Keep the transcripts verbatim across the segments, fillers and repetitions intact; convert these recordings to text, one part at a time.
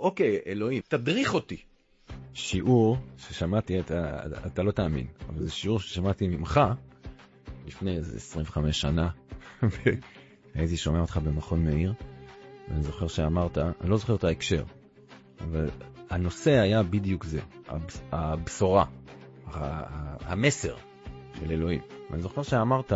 אוקיי, אלוהים, תדריך אותי. שיעור ששמעתי, אתה, אתה לא תאמין, אבל זה שיעור ששמעתי ממך לפני איזה עשרים וחמש שנה. הייתי שומע אותך במכון מאיר, ואני זוכר שאמרת, אני לא זוכר את ההקשר, אבל הנושא היה בדיוק זה, הבשורה, המסר של אלוהים. ואני זוכר שאמרת,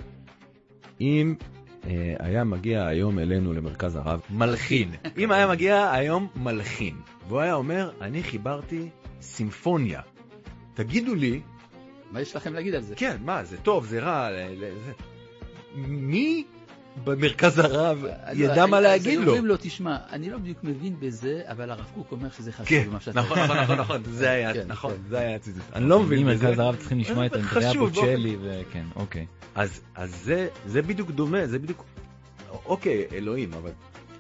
אם אה, היה מגיע היום אלינו למרכז הרב מלחין, אם היה מגיע היום מלחין, והוא היה אומר, אני חיברתי סימפוניה, תגידו לי, מה יש לכם להגיד על זה? כן, מה, זה טוב, זה רע, זה... מי במרכז הרב ידע מה להגיד לו? אומרים לו, תשמע, אני לא בדיוק מבין בזה, אבל הרב קוק אומר שזה חשוב. נכון, נכון, נכון, נכון, זה היה, נכון, זה היה הציטוט. אני לא מבין בזה. מרכז הרב צריכים לשמוע את אנדריה בוצ'לי, וכן, אוקיי. אז זה, זה בדיוק דומה, זה בדיוק, אוקיי, אלוהים, אבל...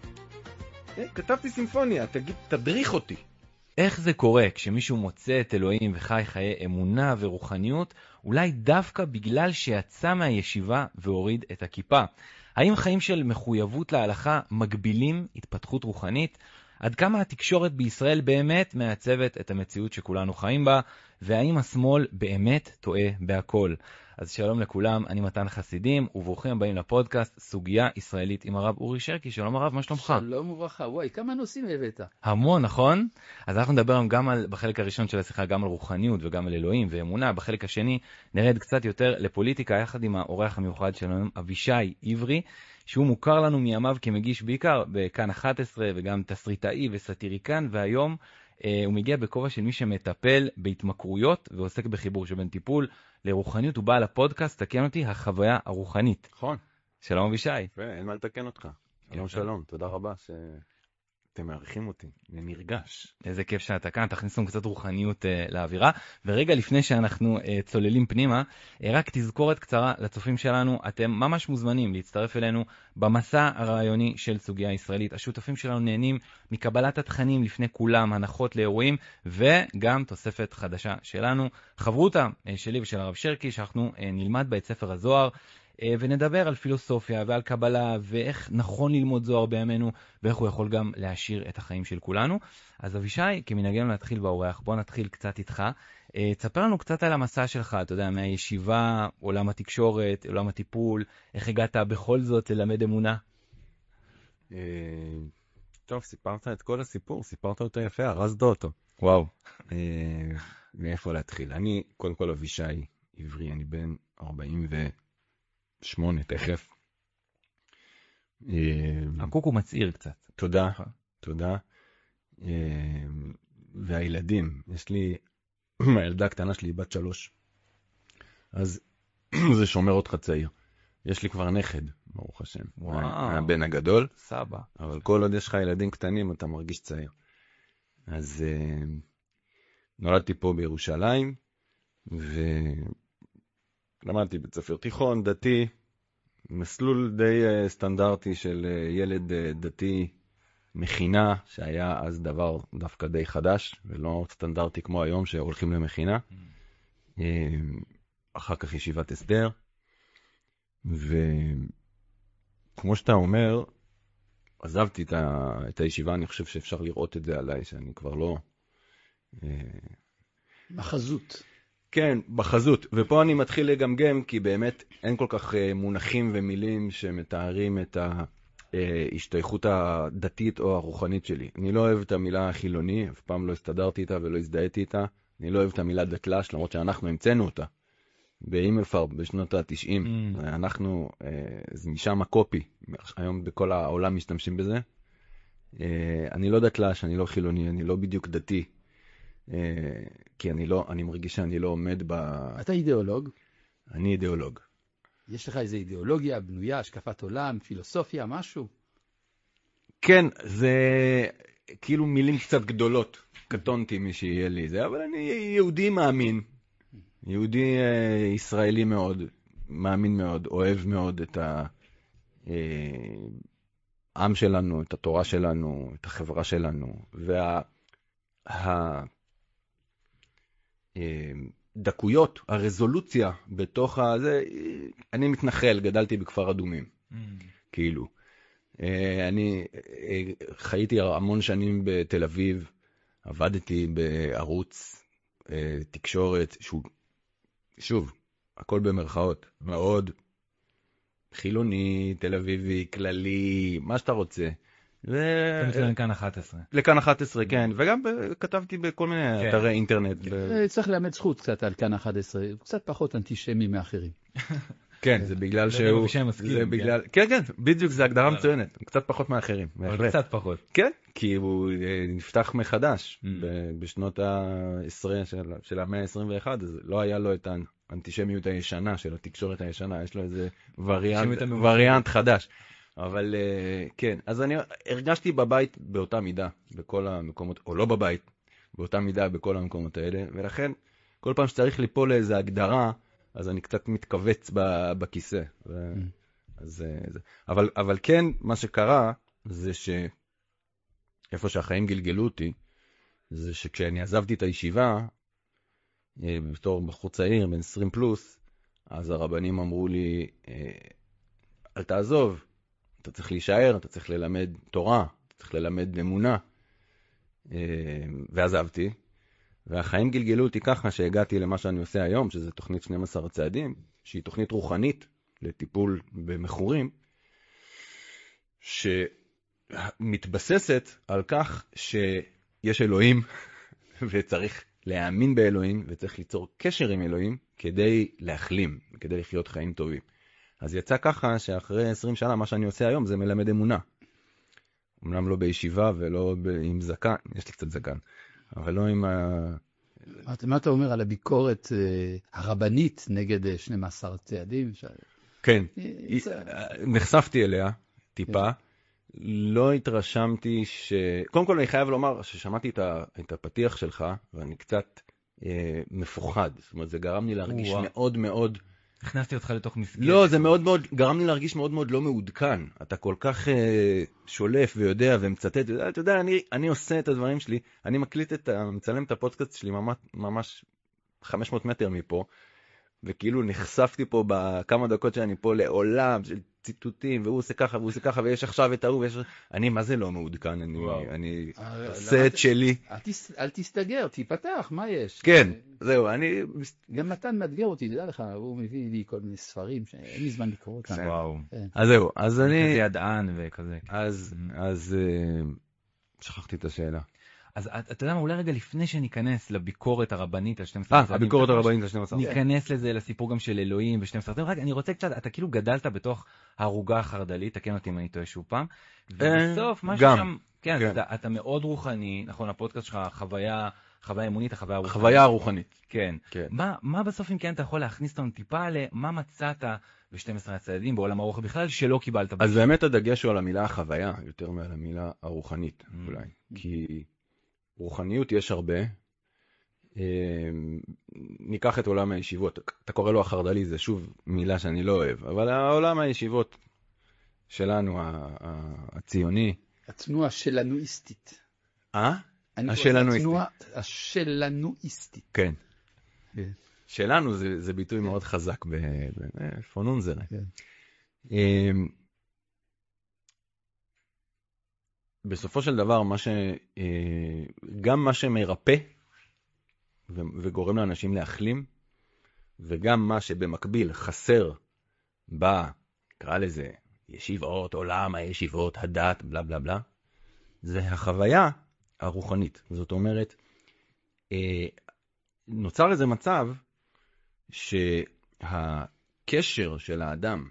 כתבתי סימפוניה, תגיד, תדריך אותי. איך זה קורה כשמישהו מוצא את אלוהים וחי חיי אמונה ורוחניות, אולי דווקא בגלל שיצא מהישיבה והוריד את הכיפה? האם חיים של מחויבות להלכה מגבילים התפתחות רוחנית? עד כמה התקשורת בישראל באמת מעצבת את המציאות שכולנו חיים בה? והאם השמאל באמת טועה בהכל? אז שלום לכולם, אני מתן חסידים, וברוכים הבאים לפודקאסט סוגיה ישראלית עם הרב אורי שרקי. שלום הרב, מה שלומך? שלום וברכה, וואי, כמה נושאים הבאת? המון, נכון? אז אנחנו נדבר גם על, בחלק הראשון של השיחה, גם על רוחניות וגם על אלוהים ואמונה. בחלק השני נרד קצת יותר לפוליטיקה, יחד עם האורח המיוחד שלנו, אבישי עברי, שהוא מוכר לנו מימיו כמגיש בעיקר בכאן אחת עשרה, וגם תסריטאי וסטיריקן, והיום אה, הוא מגיע בכובע של מי שמטפל בהתמכרויות ועוסק בחיבור שבין טיפול לרוחניות. הוא בא לפודקאסט, תקן אותי, החוויה הרוחנית. נכון. שלום אבישי. אין מה לתקן אותך. שלום שלום, תודה רבה שאתם מעריכים אותי, אני נרגש. איזה כיף שאתה כאן, תכניסו קצת רוחניות uh, לאווירה. ורגע לפני שאנחנו uh, צוללים פנימה, uh, רק תזכורת קצרה לצופים שלנו, אתם ממש מוזמנים להצטרף אלינו במסע הרעיוני של סוגיה ישראלית. השותפים שלנו נהנים מקבלת התכנים לפני כולם, הנחות לאירועים, וגם תוספת חדשה שלנו, חברותה uh, שלי ושל הרב שרקי, שאנחנו uh, נלמד בה את ספר הזוהר, ונדבר על פילוסופיה ועל קבלה ואיך נכון ללמוד זוהר בימינו ואיך הוא יכול גם להשאיר את החיים של כולנו. אז אבישי, כמנהגנו להתחיל באורח, בוא נתחיל קצת איתך. תספר לנו קצת על המסע שלך, אתה יודע, מהישיבה, עולם התקשורת, עולם הטיפול, איך הגעת בכל זאת ללמד אמונה? טוב, סיפרת את כל הסיפור, סיפרת אותו יפה, הרזת אותו. וואו. מאיפה להתחיל? אני, קודם כל אבישי עברי, אני בן ארבעים ו... שמונה, תכף. הקוק הוא מצעיר קצת. תודה, תודה. והילדים, יש לי, הילדה הקטנה שלי בת שלוש, אז זה שומר אותך צעיר. יש לי כבר נכד, ברוך השם. וואו. הבן הגדול. סבא. אבל כל עוד יש לך ילדים קטנים, אתה מרגיש צעיר. אז נולדתי פה בירושלים, ו... למדתי בית ספר תיכון, דתי, מסלול די uh, סטנדרטי של uh, ילד uh, דתי, מכינה, שהיה אז דבר דווקא די חדש, ולא סטנדרטי כמו היום שהולכים למכינה. Mm. Uh, אחר כך ישיבת הסדר, וכמו שאתה אומר, עזבתי את, ה... את הישיבה, אני חושב שאפשר לראות את זה עליי, שאני כבר לא... Uh... בחזות. כן, בחזות. ופה אני מתחיל לגמגם, כי באמת אין כל כך מונחים ומילים שמתארים את ההשתייכות הדתית או הרוחנית שלי. אני לא אוהב את המילה חילוני, אף פעם לא הסתדרתי איתה ולא הזדהיתי איתה. אני לא אוהב את המילה דתל"ש, למרות שאנחנו המצאנו אותה. באימלפרב בשנות ה-תשעים. Mm. אנחנו, זה משם הקופי. היום בכל העולם משתמשים בזה. אני לא דתל"ש, אני לא חילוני, אני לא בדיוק דתי. כי אני לא, אני מרגיש שאני לא עומד ב... אתה אידיאולוג? אני אידיאולוג. יש לך איזו אידיאולוגיה, בנויה, השקפת עולם, פילוסופיה, משהו? כן, זה כאילו מילים קצת גדולות. קטונתי מי שיהיה לי זה, אבל אני יהודי מאמין. יהודי ישראלי מאוד, מאמין מאוד, אוהב מאוד את העם שלנו, את התורה שלנו, את החברה שלנו, וה... דקויות, הרזולוציה בתוך הזה, אני מתנחל, גדלתי בכפר אדומים, mm. כאילו. אני חייתי המון שנים בתל אביב, עבדתי בערוץ תקשורת, שהוא, שוב, הכל במרכאות, מאוד חילוני, תל אביבי, כללי, מה שאתה רוצה. לכאן אחת עשרה. לכאן אחת עשרה, כן, וגם כתבתי בכל מיני אתרי אינטרנט. צריך לאמץ זכות קצת על כאן אחת עשרה, קצת פחות אנטישמי מאחרים. כן, זה בגלל שהוא... זה בגלל... כן, כן, בדיוק, זה הגדרה מצוינת. קצת פחות מאחרים. קצת פחות. כן, כי הוא נפתח מחדש בשנות ה-עשרים של המאה ה-עשרים ואחת, אז לא היה לו את האנטישמיות הישנה של התקשורת הישנה, יש לו איזה וריאנט חדש. אבל כן, אז אני הרגשתי בבית באותה מידה, בכל המקומות, או לא בבית, באותה מידה בכל המקומות האלה, ולכן כל פעם שצריך ליפול לאיזו הגדרה, אז אני קצת מתכווץ בכיסא. ו... אז, זה... אבל, אבל כן, מה שקרה, זה שאיפה שהחיים גלגלו אותי, זה שכשאני עזבתי את הישיבה, בתור בחור צעיר, בן עשרים פלוס, אז הרבנים אמרו לי, אל תעזוב, אתה צריך להישאר, אתה צריך ללמד תורה, אתה צריך ללמד אמונה. ועזבתי. והחיים גלגלו אותי ככה שהגעתי למה שאני עושה היום, שזה תוכנית שנים עשר צעדים, שהיא תוכנית רוחנית לטיפול במכורים, שמתבססת על כך שיש אלוהים, וצריך להאמין באלוהים, וצריך ליצור קשר עם אלוהים, כדי להחלים, כדי לחיות חיים טובים. אז יצא ככה שאחרי עשרים שנה, מה שאני עושה היום זה מלמד אמונה. אמנם לא בישיבה ולא עם זקן, יש לי קצת זקן. אבל לא עם ה... מה אתה אומר על הביקורת הרבנית נגד שנים עשר צעדים? כן, נחשפתי אליה טיפה. לא התרשמתי ש... קודם כל אני חייב לומר ששמעתי את הפתיח שלך, ואני קצת מפוחד. זאת אומרת, זה גרם לי להרגיש מאוד מאוד... הכנסתי אותך לתוך מסגרת. לא, זה מאוד מאוד, גרם לי להרגיש מאוד מאוד לא מעודכן. אתה כל כך אה, שולף ויודע ומצטט. אתה יודע, אני, אני עושה את הדברים שלי, אני מקליט את, מצלם את הפודקאסט שלי ממש, ממש חמש מאות מטר מפה, וכאילו נחשפתי פה בכמה דקות שאני פה לעולם של ציטוטים, והוא עושה ככה, והוא עושה ככה, ויש עכשיו את ההוא, ויש... אני, מה זה לא מעודכן? אני, אני עושה את שלי. אל תסתגר, תיפתח, מה יש? כן, זהו, אני... גם מתן מאתגר אותי, תדע לך, הוא מביא לי כל מיני ספרים שאין לי זמן לקרוא אותם. וואו. אז זהו, אז אני... כזה ידען וכזה. אז, אז שכחתי את השאלה. אז אתה יודע מה, אולי רגע לפני שניכנס לביקורת הרבנית על שנים עשר צעדים. אה, הביקורת הרבנית על שנים עשר. ניכנס לזה, לסיפור גם של אלוהים ו-שנים עשר צעדים. רק אני רוצה קצת, אתה כאילו גדלת בתוך הערוגה החרדלית, תקן אותי אם אני טועה שוב פעם. ובסוף, משהו שם, כן, אתה מאוד רוחני, נכון, הפודקאסט שלך, חוויה, חוויה אמונית, החוויה רוחנית. חוויה רוחנית. כן. מה בסוף אם כן אתה יכול להכניס אותנו טיפה למה מצאת ב-שנים עשר צעדים בעולם הרוח בכלל שלא קיבלת? אז באמת הדגש הוא על המילה החוויה, יותר מעל המילה הרוחנית, אולי. כי רוחניות יש הרבה. ניקח את עולם הישיבות. אתה קורא לו החרד"לי, זה שוב מילה שאני לא אוהב, אבל העולם הישיבות שלנו, הציוני. התנועה שלנואיסטית. אה? השלנואיסטית. השלנואיסטית. כן. שלנו זה ביטוי מאוד חזק בפונונזר. בסופו של דבר, מה ש... גם מה שמרפא וגורם לאנשים להחלים, וגם מה שבמקביל חסר בה, קרא לזה ישיבות, עולם הישיבות, הדת, בלה בלה בלה, זה החוויה הרוחנית. זאת אומרת, נוצר איזה מצב שהקשר של האדם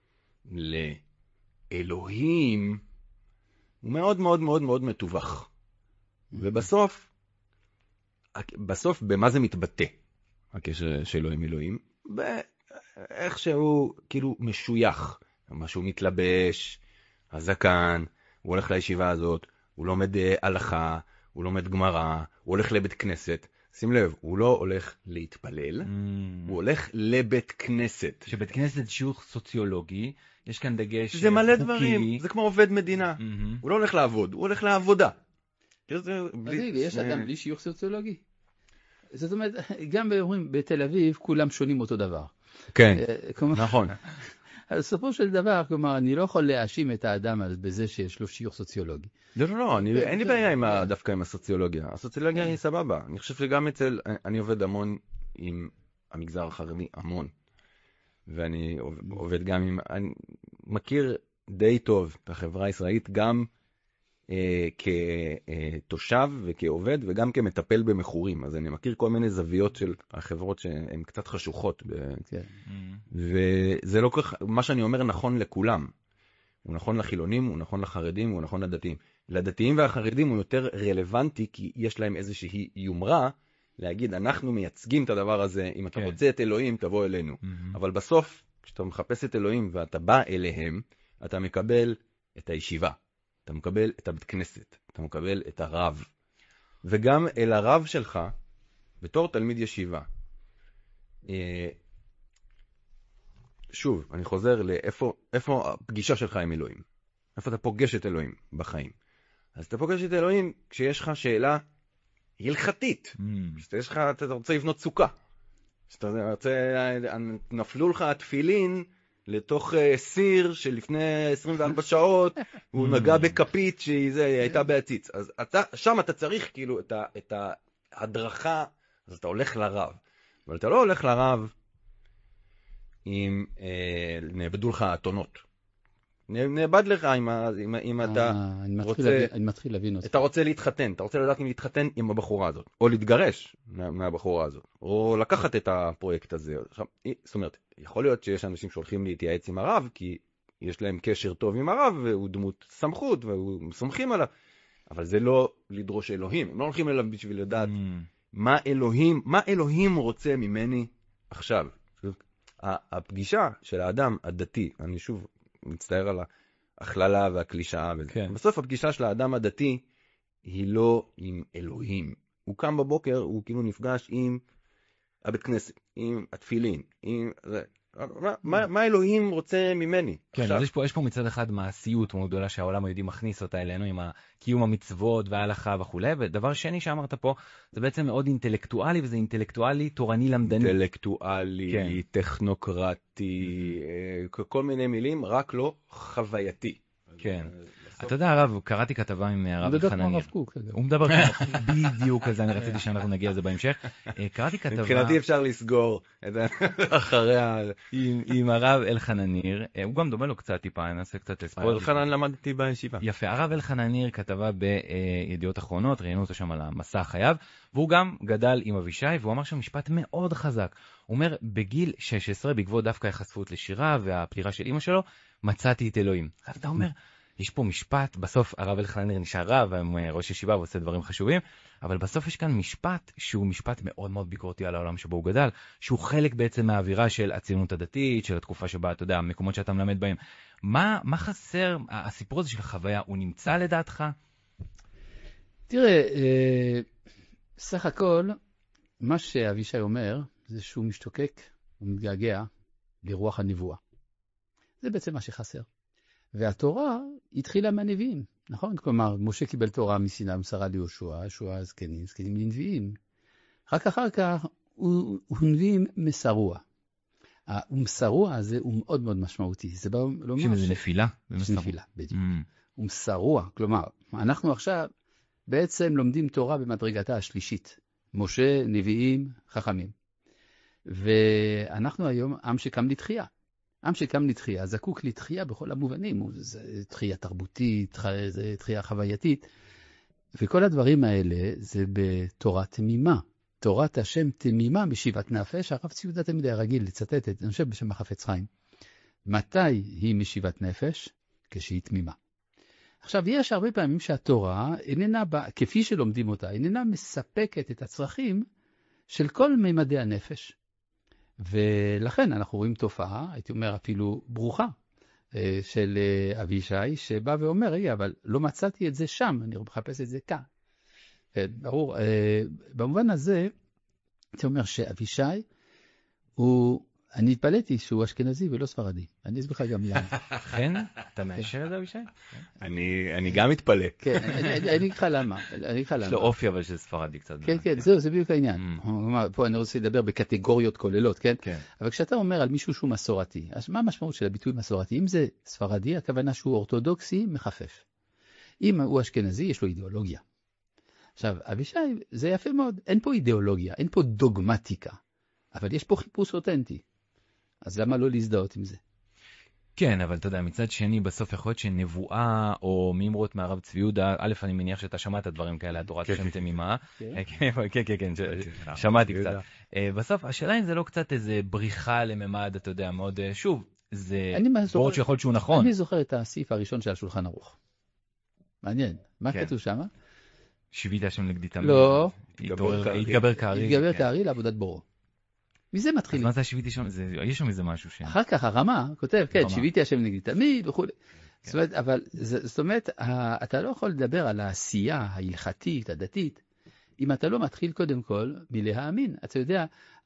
לאלוהים הוא מאוד מאוד מאוד מאוד מתווך. ובסוף, בסוף במה זה מתבטא, הקשר שלו עם אלוהים? באיך שהוא כאילו משוייך, משהו מתלבש, הזקן, הוא הולך לישיבה הזאת, הוא לומד הלכה, הוא לומד גמרא, הוא הולך לבית כנסת. שים לב, הוא לא הולך להתפלל, mm. הוא הולך לבית כנסת. שבית כנסת זה שיעור סוציולוגי, יש כאן דגש זה מלא חוקי. דברים, זה כמו עובד מדינה. Mm-hmm. הוא לא הולך לעבוד, הוא הולך לעבודה. בלי... יש אדם בלי שיעור סוציולוגי. זאת אומרת, גם באומרים, בתל אביב כולם שונים אותו דבר. כן, נכון. בסופו של דבר, כלומר, אני לא יכול להאשים את האדם בזה שיש לו שיעור סוציולוגי. לא, לא, לא, אני, אין לי בעיה עם ה, דווקא עם הסוציולוגיה. הסוציולוגיה היא סבבה. אני חושב שגם אצל, אני עובד המון עם המגזר החרדי, המון. ואני עובד גם עם, אני מכיר די טוב את החברה הישראלית, גם אה, כתושב וכעובד, וגם כמטפל במחורים. אז אני מכיר כל מיני זוויות של החברות שהן קצת חשוכות. ב... כן. וזה לא כך, מה שאני אומר נכון לכולם. הוא נכון לחילונים, הוא נכון לחרדים, הוא נכון לדתיים. לדתיים והחרדים הוא יותר רלוונטי, כי יש להם איזושהי יומרה, להגיד, אנחנו מייצגים את הדבר הזה, אם אתה כן. רוצה את אלוהים, תבוא אלינו. Mm-hmm. אבל בסוף, כשאתה מחפש את אלוהים ואתה בא אליהם, אתה מקבל את הישיבה, אתה מקבל את הבית כנסת, אתה מקבל את הרב. וגם אל הרב שלך, בתור תלמיד ישיבה, שוב, אני חוזר לאיפה איפה הפגישה שלך עם אלוהים. איפה אתה פוגש את אלוהים בחיים. אז אתה פוגש את אלוהים כשיש לך שאלה הלכתית. כשיש לך, אתה רוצה לבנות סוכה. כשאתה רוצה, נפלו לך התפילין לתוך סיר שלפני עשרים וארבע שעות, הוא נגע בכפית שהיא הייתה בעציץ. אז אתה, שם אתה צריך כאילו את, ה, את ההדרכה, אז אתה הולך לרב. אבל אתה לא הולך לרב אם אה, נאבדו לך אתונות. נאבד לך אם, אם, אם אתה אני רוצה... להבין, אני מתחיל להבין אותך. אתה רוצה להתחתן, אתה רוצה לדעת אם להתחתן עם הבחורה הזאת, או להתגרש מה, מהבחורה הזאת, או לקחת את הפרויקט הזה. עכשיו, זאת אומרת, יכול להיות שיש אנשים שהולכים להתייעץ עם הרב, כי יש להם קשר טוב עם הרב, והוא דמות סמכות, והוא סומכים עליו, אבל זה לא לדרוש אלוהים. הם לא הולכים אליו בשביל לדעת mm. מה אלוהים, מה אלוהים רוצה ממני עכשיו. הפגישה של האדם הדתי, אני שוב מצטער על ההכללה והקלישאה, כן. בסוף הפגישה של האדם הדתי היא לא עם אלוהים. הוא קם בבוקר, הוא כאילו נפגש עם הבית כנסת, עם התפילין, עם... מה, מה, מה אלוהים רוצה ממני? כן, עכשיו. אז יש פה, יש פה מצד אחד מעשיות מאוד גדולה שהעולם היהודי מכניס אותה אלינו עם קיום המצוות וההלכה וכו'. ודבר שני שאמרת פה, זה בעצם מאוד אינטלקטואלי, וזה אינטלקטואלי, תורני למדני. אינטלקטואלי, כן. טכנוקרטי, כל מיני מילים, רק לא חווייתי. כן. אתה יודע, הרב, קראתי כתבה עם הרב אלחנניר. הוא מדבר כמו בדיוק על זה, אני רציתי שאנחנו נגיע לזה בהמשך. קראתי כתבה... מבחינתי אפשר לסגור אחריה... עם הרב אלחנניר, הוא גם דומה לו קצת טיפה, אני אעשה קצת ספוילר. אלחנן למדתי בישיבה. יפה, הרב אלחנניר כתבה בידיעות אחרונות, ראיינו אותו שם על המסע חייו, והוא גם גדל עם אבישי, והוא אמר שם משפט מאוד חזק. הוא אומר, בגיל שש עשרה, בעקבות דווקא החשפות לשירה והפטירה של אמא שלו, מצאתי את אלוהים. אתה אומר, יש פה משפט, בסוף הרב אלחנניר נשאר רב, ראש ישיבה ועושה דברים חשובים, אבל בסוף יש כאן משפט שהוא משפט מאוד מאוד ביקורתי על העולם שבו הוא גדל, שהוא חלק בעצם מהאווירה של הציונות הדתית, של התקופה שבה, אתה יודע, המקומות שאתה מלמד בהם. מה, מה חסר, הסיפור הזה של החוויה, הוא נמצא לדעתך? תראה, סך הכל, מה שאבישי אומר, זה שהוא משתוקק, הוא מתגעגע לרוח הנבואה. זה בעצם מה שחסר. והתורה התחילה מהנביאים, נכון? כלומר, משה קיבל תורה מסיני, מסרה ליהושע, יהושע זקנים, זקנים לנביאים. רק אחר כך הוא, הוא נביאים מסרוע. המסרוע הזה הוא מאוד מאוד משמעותי. זה לא אומר שזה נפילה? זה נפילה, בדיוק. הוא מסרוע, כלומר, אנחנו עכשיו בעצם לומדים תורה במדרגתה השלישית. משה, נביאים, חכמים. ואנחנו היום עם שקם לתחייה. עם שקם לתחייה, זקוק לתחייה בכל המובנים, זה תחייה תרבותית, זה תחייה חווייתית, וכל הדברים האלה זה בתורה תמימה. תורת השם תמימה משיבת נפש, הרב ציודה תמיד היה רגיל לצטט את, אני חושב בשם החפץ חיים. מתי היא משיבת נפש? כשהיא תמימה. עכשיו, יש הרבה פעמים שהתורה איננה, כפי שלומדים אותה, איננה מספקת את הצרכים של כל מימדי הנפש. ולכן אנחנו רואים תופעה, הייתי אומר אפילו ברוכה, של אבישי, שבא ואומר, רגע, אבל לא מצאתי את זה שם, אני מחפש את זה כאן. ברור, במובן הזה, הייתי אומר שאבישי, הוא אני התפלאתי שהוא אשכנזי ולא ספרדי. אני אסביר לך גם למה. כן? אתה מאשר את זה, אבישי? אני גם מתפלא. כן, אני אגיד לך למה. יש לו אופי אבל של ספרדי קצת. כן, כן, זהו, זה בדיוק העניין. פה אני רוצה לדבר בקטגוריות כוללות, כן? אבל כשאתה אומר על מישהו שהוא מסורתי, אז מה המשמעות של הביטוי מסורתי? אם זה ספרדי, הכוונה שהוא אורתודוקסי, מחפף. אם הוא אשכנזי, יש לו אידיאולוגיה. עכשיו, אבישי, זה יפה מאוד. אין פה אידיאולוגיה, אין פה דוגמטיקה. אבל יש פה חיפוש אותנטי. אז למה לא להזדהות עם זה? כן, אבל אתה יודע, מצד שני, בסוף יכול להיות שנבואה או מימרות מהרב צבי יהודה, א', אני מניח שאתה שמעת דברים כאלה, התורת השם תמימה. כן, כן, כן, שמעתי קצת. בסוף, השאלה אם זה לא קצת איזה בריחה לממד, אתה יודע, מאוד, שוב, זה בורד שיכול להיות שהוא נכון. אני זוכר את הסעיף הראשון של השולחן ערוך. מעניין. מה כתוב שם? שיבית השם נגדי תמיד. לא. התגבר כארי. התגבר כארי לעבודת בורו. מזה מתחילים. אז מה זה שיביתי שם? יש שם איזה משהו שם. אחר כך הרמה כותב, כן, שיביתי השם נגדי תמיד וכו'. זאת אומרת, אבל זאת אומרת, אתה לא יכול לדבר על העשייה ההלכתית, הדתית, אם אתה לא מתחיל קודם כל מלהאמין. אתה יודע,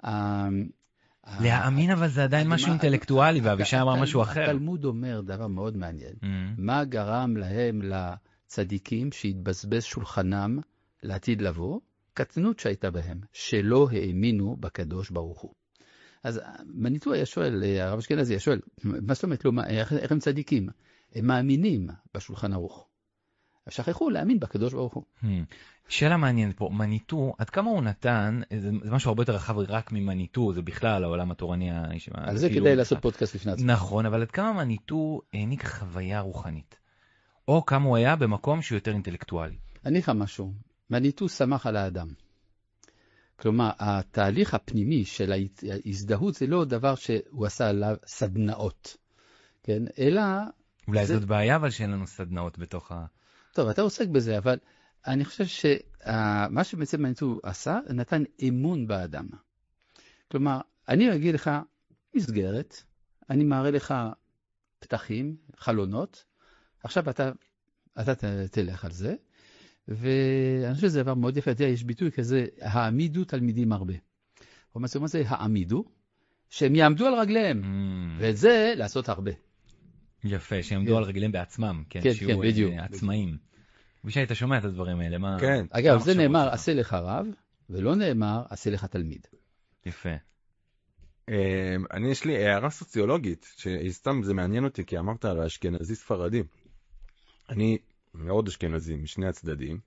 להאמין אבל זה עדיין משהו אינטלקטואלי, ואבישי אמר משהו אחר. התלמוד אומר דבר מאוד מעניין. מה גרם להם לצדיקים שהתבזבז שולחנם לעתיד לבוא? קטנות שהייתה בהם, שלא האמינו בקדוש ברוך הוא. אז מניטו היה שואל, הרב אשכנזי היה שואל, מה זאת אומרת, לא, איך הם צדיקים? הם מאמינים בשולחן ערוך. שכחו להאמין בקדוש ברוך הוא. שאלה מעניינת פה, מניטו, עד כמה הוא נתן, זה, זה משהו הרבה יותר רחב רק ממניטו, זה בכלל העולם התורני. על זה כדאי לעשות פודקאסט לפני עצמו. נכון, אבל עד כמה מניטו העניק חוויה רוחנית? או כמה הוא היה במקום שהוא יותר אינטלקטואלי? אני לך משהו. מניטו שמח על האדם. כלומר, התהליך הפנימי של ההזדהות זה לא דבר שהוא עשה עליו סדנאות, כן? אלא... אולי זה... זאת בעיה, אבל שאין לנו סדנאות בתוך ה... טוב, אתה עוסק בזה, אבל אני חושב שמה שבעצם מניטו עשה, נתן אמון באדם. כלומר, אני אגיד לך מסגרת, אני מראה לך פתחים, חלונות, עכשיו אתה, אתה תלך על זה, ואני חושב שזה דבר מאוד יפה, יש ביטוי כזה, העמידו תלמידים הרבה. מה זה העמידו? שהם יעמדו על רגליהם, ואת זה לעשות הרבה. יפה, שיעמדו על רגליהם בעצמם, שיהיו עצמאים. אבישי, אתה שומע את הדברים האלה, מה... כן. אגב, זה נאמר, עשה לך רב, ולא נאמר, עשה לך תלמיד. יפה. אני, יש לי הערה סוציולוגית, שסתם זה מעניין אותי, כי אמרת על האשכנזי ספרדי. אני... מאוד אשכנזים, משני הצדדים,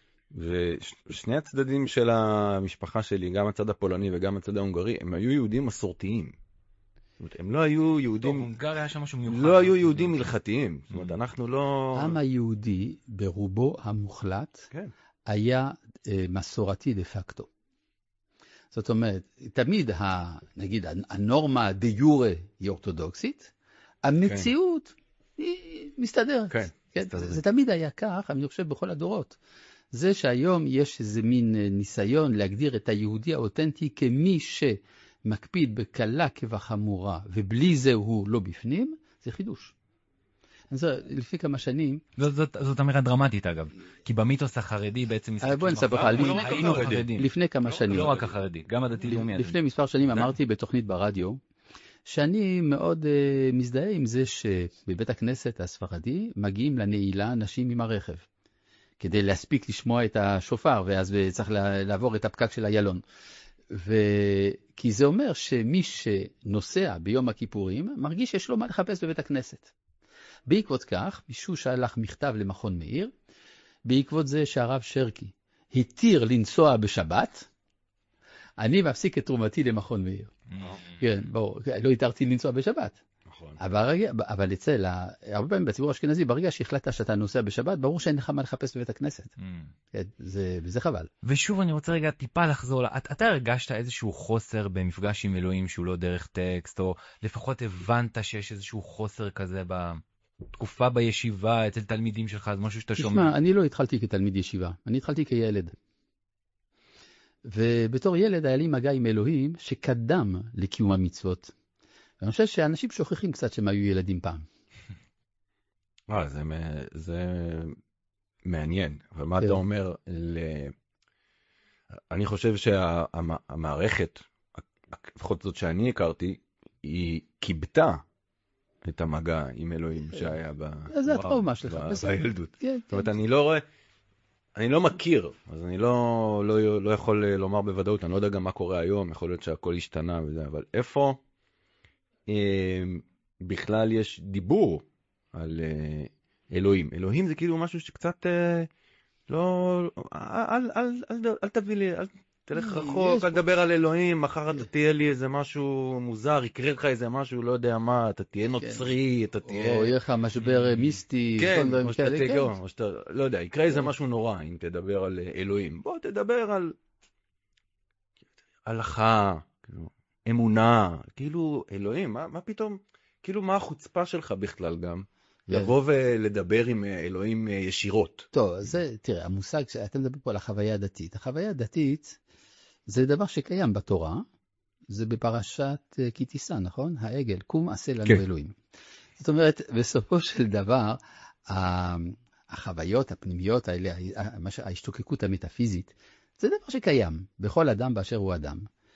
ושני הצדדים של המשפחה שלי, גם הצד הפולני וגם הצד ההונגרי, הם היו יהודים מסורתיים. זאת אומרת, הם לא היו יהודים... טוב, הונגריה היה שם משהו מיוחד. לא היו יהודים הלכתיים. זאת אומרת, אנחנו לא... העם היהודי, ברובו המוחלט, כן. היה אה, מסורתי דה פקטו. זאת אומרת, תמיד, ה, נגיד, הנורמה דה יורה היא אורתודוקסית, המציאות כן. היא מסתדרת. כן. כן, זה, זה תמיד היה כך, אני חושב, בכל הדורות. זה שהיום יש איזה מין ניסיון להגדיר את היהודי האותנטי כמי שמקפיד בקלה כבחמורה, ובלי זה הוא לא בפנים, זה חידוש. זה, לפי כמה שנים... זאת, זאת, זאת אמירה דרמטית, אגב. כי במיתוס החרדי בעצם... בוא נספר לך, היינו חרדים. לפני כמה שנים... לא רק החרדי, גם הדתי-לאומי. לפני מספר שנים אמרתי בתוכנית ברדיו, שאני מאוד uh, מזדהה עם זה שבבית הכנסת הספרדי מגיעים לנעילה אנשים עם הרכב, כדי להספיק לשמוע את השופר, ואז צריך לעבור את הפקק של הילון. כי זה אומר שמי שנוסע ביום הכיפורים מרגיש שיש לו מה לחפש בבית הכנסת. בעקבות כך, מישהו שלח מכתב למכון מאיר, בעקבות זה שהרב שרקי התיר לנסוע בשבת, אני מפסיק את תרומתי למכון מאיר. כן, ברור, לא התרתי לנסוע בשבת. אבל, אבל אצל, הרבה פעמים בציבור האשכנזי, ברגע שהחלטת שאתה נוסע בשבת, ברור שאין לך מה לחפש בבית הכנסת. כן, זה, וזה חבל. ושוב אני רוצה רגע טיפה לחזור, אתה, אתה הרגשת איזשהו חוסר במפגש עם אלוהים שהוא לא דרך טקסט, או לפחות הבנת שיש איזשהו חוסר כזה בתקופה בישיבה, אצל תלמידים שלך, אז משהו שאתה שומע? תשמע, אני לא התחלתי כתלמיד ישיבה, אני התחלתי כילד. ובתור ילד היה לי מגע עם אלוהים שקדם לקיום המצוות. ואני חושב שאנשים שוכחים קצת שהם היו ילדים פעם. אה, זה, זה מעניין. ומה אתה אומר? ל... אני חושב שהמערכת, לפחות זאת שאני הכרתי, היא קיבתה את המגע עם אלוהים שהיה ב... זה הטראומה שלך. בילדות. זאת אומרת, אני לא רואה, אני לא מכיר, אז אני לא, לא, לא יכול לומר בוודאות, אני לא יודע גם מה קורה היום, יכול להיות שהכל השתנה וזה, אבל איפה אה, בכלל יש דיבור על אה, אלוהים? אלוהים זה כאילו משהו שקצת אה, לא, אל, אל, אל, אל, אל תביא לי, אל תלך רחוק, אל תדבר על אלוהים, מחר אתה תהיה לי איזה משהו מוזר, יקרה לך איזה משהו, לא יודע מה, אתה תהיה נוצרי, אתה תהיה... או יהיה לך משבר מיסטי. כן, או שאתה תהיה, או שאתה, לא יודע, יקרה איזה משהו נורא אם תדבר על אלוהים. בוא תדבר על הלכה, אמונה, כאילו אלוהים, מה פתאום, כאילו מה החוצפה שלך בכלל גם? לבוא ולדבר עם אלוהים ישירות. טוב, זה, תראה, המושג, שאתה מדבר פה על החוויה הדתית. החוויה הדתית זה דבר שקיים בתורה, זה בפרשת כי תישא, נכון? העגל, קום עשה לנו אלוהים. זאת אומרת, בסופו של דבר, החוויות הפנימיות האלה, ההשתוקקות המטאפיזית, זה דבר שקיים בכל אדם באשר הוא אדם.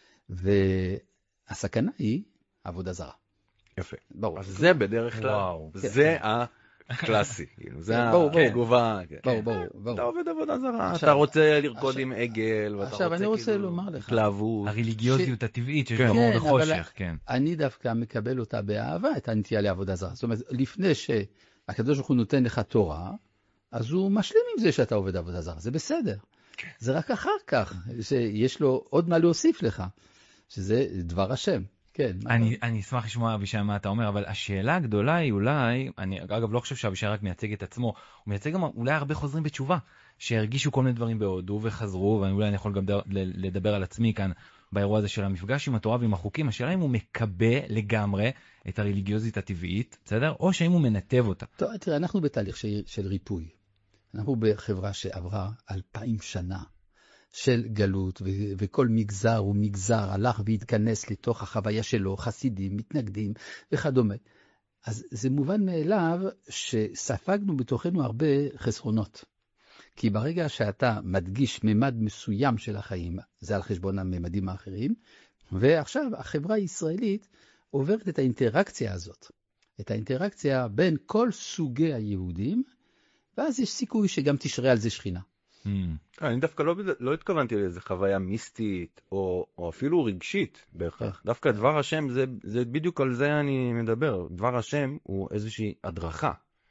והסכנה היא עבודה זרה. יפה. ברור. אז זה בדרך כלל, זה הקלאסי. זה התגובה. ברור, ברור. אתה עובד עבודה זרה, אתה רוצה לרקוד עם עגל, עכשיו אני רוצה לומר לך, הרליגיוזיות הטבעית שיש במור וחושך, כן. אני דווקא מקבל אותה באהבה, את הנטייה לעבודה זרה. זאת אומרת, לפני שהקדוש ברוך הוא נותן לך תורה, אז הוא משלים עם זה שאתה עובד עבודה זרה. זה בסדר. זה רק אחר כך, שיש לו עוד מה להוסיף לך, שזה דבר השם. כן. אני, אני אשמח לשמוע אבישי מה אתה אומר, אבל השאלה הגדולה היא אולי, אני אגב לא חושב שאבישי רק מייצג את עצמו, הוא מייצג גם אולי הרבה חוזרים בתשובה, שהרגישו כל מיני דברים בהודו וחזרו, ואולי אני יכול גם לדבר על עצמי כאן באירוע הזה של המפגש עם התורה ועם החוקים. השאלה אם הוא מקבל לגמרי את הרליגיוזית הטבעית, בסדר? או שאם הוא מנתב אותה. טוב, תראה, אנחנו בתהליך של, של ריפוי. אנחנו בחברה שעברה אלפיים שנה של גלות, ו- וכל מגזר ומגזר הלך והתכנס לתוך החוויה שלו, חסידים, מתנגדים וכדומה. אז זה מובן מאליו שספגנו בתוכנו הרבה חסרונות. כי ברגע שאתה מדגיש ממד מסוים של החיים, זה על חשבון הממדים האחרים, ועכשיו החברה הישראלית עוברת את האינטראקציה הזאת, את האינטראקציה בין כל סוגי היהודים, ואז יש סיכוי שגם תשרה על זה שכינה. אני דווקא לא, לא התכוונתי לאיזו חוויה מיסטית או, או אפילו רגשית בהכרח. דווקא דבר השם, זה, זה בדיוק על זה אני מדבר. דבר השם הוא איזושהי הדרכה.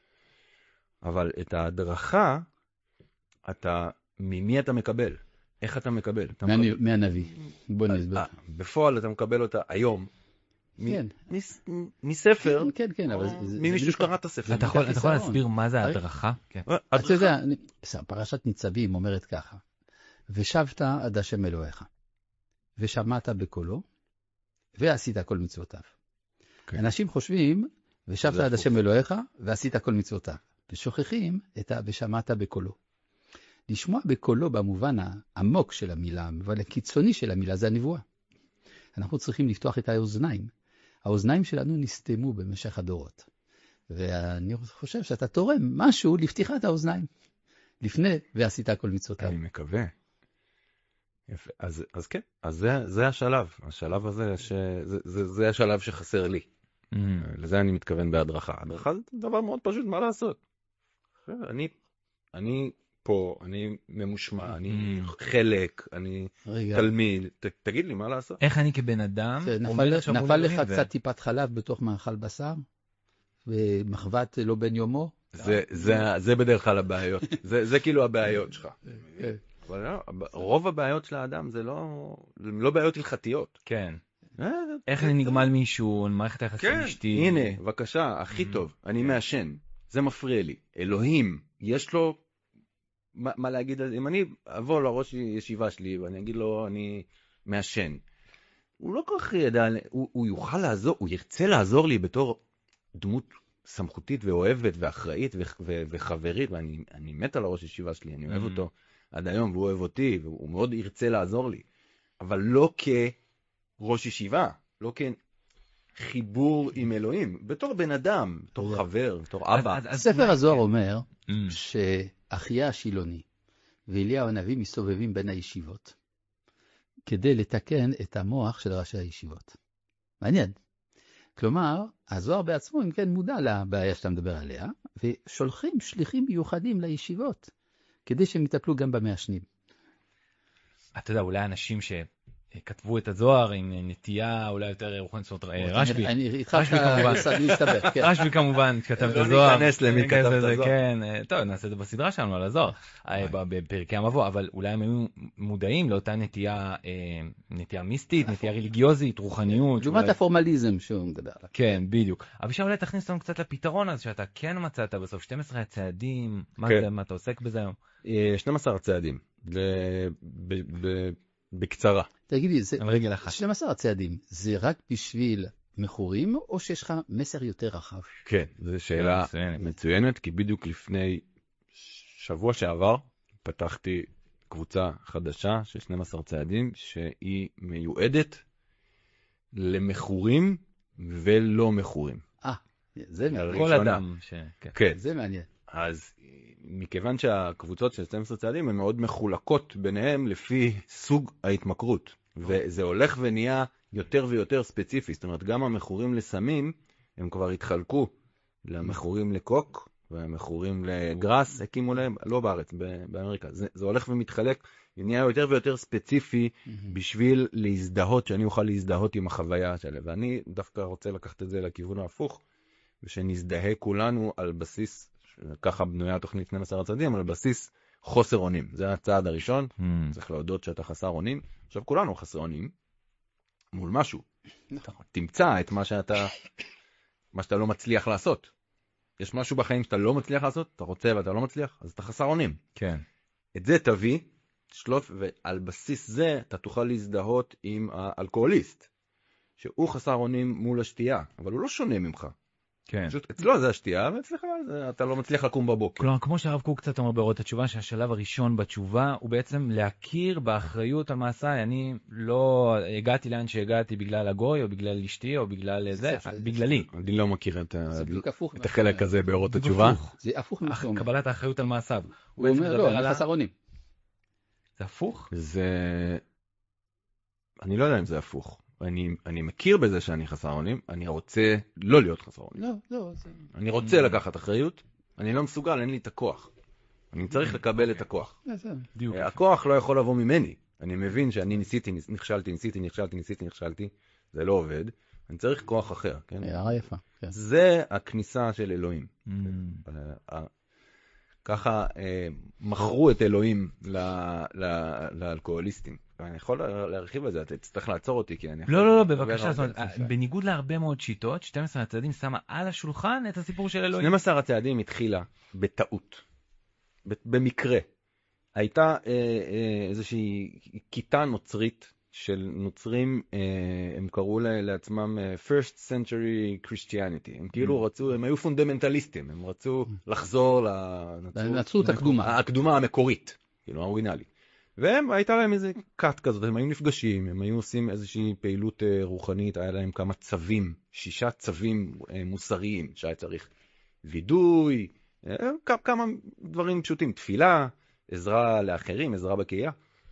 אבל את ההדרכה, אתה, ממי אתה מקבל? איך אתה מקבל? אתה מה, מקבל... מהנביא. בוא נסבר. בפועל אתה מקבל אותה היום. כן. מספר, כן, כן, אבל ממישהו שקרא את הספר. אתה יכול להסביר מה זה ההדרכה? אתה יודע, פרשת ניצבים אומרת ככה, ושבת עד השם אלוהיך, ושמעת בקולו, ועשית כל מצוותיו. אנשים חושבים, ושבת עד השם אלוהיך, ועשית כל מצוותיו, ושוכחים את ושמעת בקולו. לשמוע בקולו במובן העמוק של המילה, אבל הקיצוני של המילה זה הנבואה. אנחנו צריכים לפתוח את האוזניים. האוזניים שלנו נסתמו במשך הדורות. ואני חושב שאתה תורם משהו לפתיחת האוזניים. לפני ועשית כל מצוותיו. אני מקווה. יפה. אז, אז כן, אז זה, זה השלב. השלב הזה, ש... זה, זה, זה השלב שחסר לי. Mm. לזה אני מתכוון בהדרכה. הדרכה זה דבר מאוד פשוט, מה לעשות? אני, אני פה, אני ממושמע, אני חלק, אני תלמיד, תגיד לי מה לעשות. איך אני כבן אדם? נפל לך קצת טיפת חלב בתוך מאכל בשר, ומחבת לא בן יומו? זה בדרך כלל הבעיות, זה כאילו הבעיות שלך. אבל רוב הבעיות של האדם זה לא בעיות הלכתיות. כן. איך אני נגמל מישהו, מערכת היחסים אשתי? כן, הנה, בבקשה, הכי טוב, אני מעשן, זה מפריע לי. אלוהים, יש לו מה, מה להגיד, אם אני אבוא לראש ישיבה שלי ואני אגיד לו אני מעשן, הוא לא כל כך ידע, הוא, הוא יוכל לעזור, הוא ירצה לעזור לי בתור דמות סמכותית ואוהבת ואחראית ו, ו, וחברית, ואני אני מת על הראש ישיבה שלי, אני אוהב mm-hmm. אותו עד היום והוא אוהב אותי, והוא מאוד ירצה לעזור לי, אבל לא כראש ישיבה, לא כחיבור עם אלוהים, בתור בן אדם, בתור חבר, בתור אבא. ספר הזוהר אומר ש... אחיה השילוני ואליהו הנביא מסתובבים בין הישיבות כדי לתקן את המוח של ראשי הישיבות. מעניין. כלומר, הזוהר בעצמו, אם כן, מודע לבעיה שאתה מדבר עליה, ושולחים שליחים מיוחדים לישיבות, כדי שהם יטפלו גם במעשנים. אתה יודע, אולי אנשים שכתבו את הזוהר עם נטייה, אולי יותר רוחנית, זאת אומרת, רשב"י. אני איתך להסתבך, כן. רשב"י כמובן, כתב את הזוהר. לא ניכנס למי כתב את הזוהר. כן, טוב, נעשה את זה בסדרה שלנו על הזוהר, בפרקי המבוא, אבל אולי הם היו מודעים לאותה נטייה, נטייה מיסטית, נטייה רליגיוזית, רוחניות. לעומת הפורמליזם שהוא מדבר עליו. כן, בדיוק. אבישי, אולי תכניס אותנו קצת לפתרון אז שאתה כן מצאת בסוף שנים עשר הצעדים, מה אתה עוסק בזה היום? שנים עשר הצעדים. בקצרה. תגיד לי, על רגל אחת. שנים עשר הצעדים, זה רק בשביל מכורים, או שיש לך מסר יותר רחב? כן, זו שאלה מצוינת, כי בדיוק לפני שבוע שעבר פתחתי קבוצה חדשה של שנים עשר צעדים, שהיא מיועדת למכורים ולא מכורים. אה, זה מעניין. כל אדם. כן. זה מעניין. אז מכיוון שהקבוצות של שנים עשר צעדים הן מאוד מחולקות ביניהם לפי סוג ההתמכרות, וזה הולך ונהיה יותר ויותר ספציפי. זאת אומרת, גם המכורים לסמים הם כבר התחלקו למכורים לקוק והמכורים לגרס, הקימו להם, לא בארץ, באמריקה. זה, זה הולך ומתחלק, נהיה יותר ויותר ספציפי בשביל להזדהות, שאני אוכל להזדהות עם החוויה שלה. ואני דווקא רוצה לקחת את זה לכיוון ההפוך, ושנזדהה כולנו על בסיס, ככה בנויה תוכנית שנים עשר הצעדים, על בסיס חוסר אונים. זה הצעד הראשון, mm. צריך להודות שאתה חסר אונים. עכשיו כולנו חסר אונים, מול משהו. תמצא את מה שאתה, מה שאתה לא מצליח לעשות. יש משהו בחיים שאתה לא מצליח לעשות, אתה רוצה ואתה לא מצליח, אז אתה חסר אונים. כן. את זה תביא, שלוף, ועל בסיס זה אתה תוכל להזדהות עם האלכוהוליסט, שהוא חסר אונים מול השתייה, אבל הוא לא שונה ממך. כן. פשוט אצלו זה השתייה, ואצלך אתה לא מצליח לקום בבוקר. כלומר, כמו שהרב קוק קצת אומר באורות התשובה, שהשלב הראשון בתשובה הוא בעצם להכיר באחריות על מעשיי. אני לא הגעתי לאן שהגעתי בגלל הגוי, או בגלל אשתי, או בגלל זה, בגללי. אני לא מכיר את החלק הזה באורות התשובה. זה הפוך ממה שהוא אומר. קבלת האחריות על מעשיו. הוא אומר, לא, אני חסר אונים. זה הפוך? זה... אני לא יודע אם זה הפוך. אני, אני מכיר בזה שאני חסר אונים, אני רוצה לא להיות חסר אונים. לא, לא, זה... אני רוצה לקחת אחריות, אני לא מסוגל, אין לי את הכוח. אני צריך לקבל את הכוח. הכוח לא יכול לבוא ממני. אני מבין שאני ניסיתי, נכשלתי, ניסיתי, נכשלתי, ניסיתי, נכשלתי. זה לא עובד. אני צריך כוח אחר. הערה יפה. זה הכניסה של אלוהים. ככה מכרו את אלוהים לאלכוהוליסטים. אני יכול להרחיב על זה, אתה תצטרך לעצור אותי, כי אני... לא, לא, לא, בבקשה. בניגוד להרבה מאוד שיטות, שנים עשר הצעדים שמה על השולחן את הסיפור של אלוהים. שנים עשר הצעדים התחילה בטעות, במקרה. הייתה איזושהי כיתה נוצרית של נוצרים, הם קראו לעצמם first century Christianity. הם כאילו רצו, הם היו פונדמנטליסטים, הם רצו לחזור לנצרות הקדומה. הקדומה המקורית, כאילו האורינלית. והם, הייתה להם איזה קאט כזאת, הם היו נפגשים, הם היו עושים איזושהי פעילות רוחנית, היה להם כמה צווים, שישה צווים מוסריים שהיה צריך וידוי, כמה דברים פשוטים, תפילה, עזרה לאחרים, עזרה בקהילה.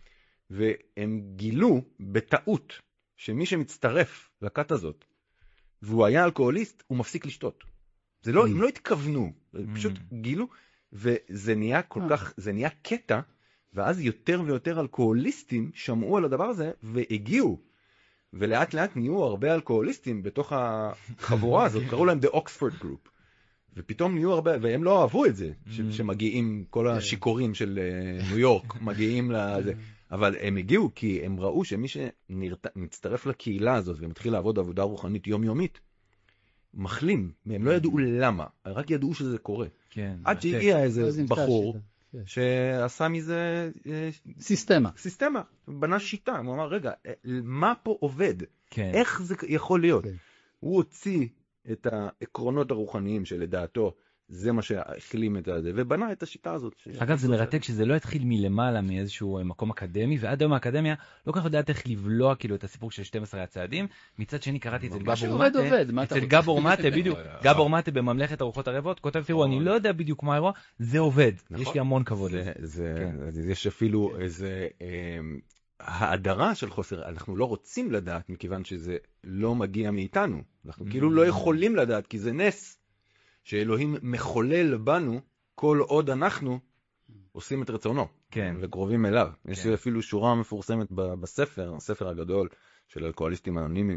והם גילו בטעות שמי שמצטרף לקאט הזאת, והוא היה אלכוהוליסט, הוא מפסיק לשתות. זה לא, הם לא התכוונו, פשוט גילו, וזה נהיה כל כך, זה נהיה קטע, ואז יותר ויותר אלכוהוליסטים שמעו על הדבר הזה והגיעו. ולאט לאט נהיו הרבה אלכוהוליסטים בתוך החבורה הזאת, קראו להם The Oxford Group. ופתאום נהיו הרבה, והם לא אהבו את זה, שמגיעים, כל השיקורים של ניו יורק מגיעים לזה. אבל הם הגיעו כי הם ראו שמי שמצטרף לקהילה הזאת ומתחיל לעבוד עבודה רוחנית יומיומית, מחלים. הם לא ידעו למה, רק ידעו שזה קורה. עד שהגיע איזה בחור, שעשה מזה סיסטמה. סיסטמה, בנה שיטה. הוא אמר, רגע, מה פה עובד? איך זה יכול להיות? הוא הוציא את העקרונות הרוחניים שלדעתו זה מה שהחלים את זה, ובנה את השיטה הזאת. אגב, זה מרתק שזה לא התחיל מלמעלה מאיזשהו מקום אקדמי, ועד היום האקדמיה לא כך יודעת איך לבלוע כאילו את הסיפור של שנים עשר הצעדים. מצד שני קראתי אצל גבור מטה, אצל גבור מטה, בדיוק, גבור מטה בממלכת ארוחות הרבות, כותב, תראו, אני לא יודע בדיוק מה האירוע, זה עובד, יש לי המון כבוד. יש אפילו איזה ההדרה של חוסר, אנחנו לא רוצים לדעת מכיוון שזה לא מגיע מאיתנו. אנחנו כאילו לא יכולים לדעת, כי זה נס שאלוהים מחולל בנו כל עוד אנחנו עושים את רצונו. כן. וקרובים אליו. כן. יש אפילו שורה מפורסמת בספר, הספר הגדול של אלכוהוליסטים אנונימיים,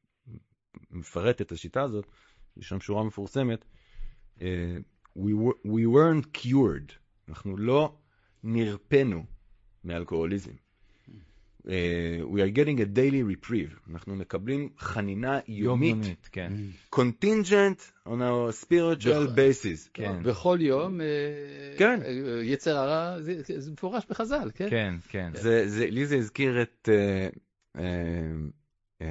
שמפרט את השיטה הזאת. יש שם שורה מפורסמת. Uh, we, were, we weren't cured. אנחנו לא נרפנו מאלכוהוליזם. Uh, we are getting a daily reprieve. אנחנו מקבלים חנינה יומית. יומית, כן. contingent on our spiritual basis. כן. בכל יום, כן. יצר הרע, זה, זה מפורש בחז"ל, כן? כן, כן. זה, זה, לי זה הזכיר את, uh, uh, uh,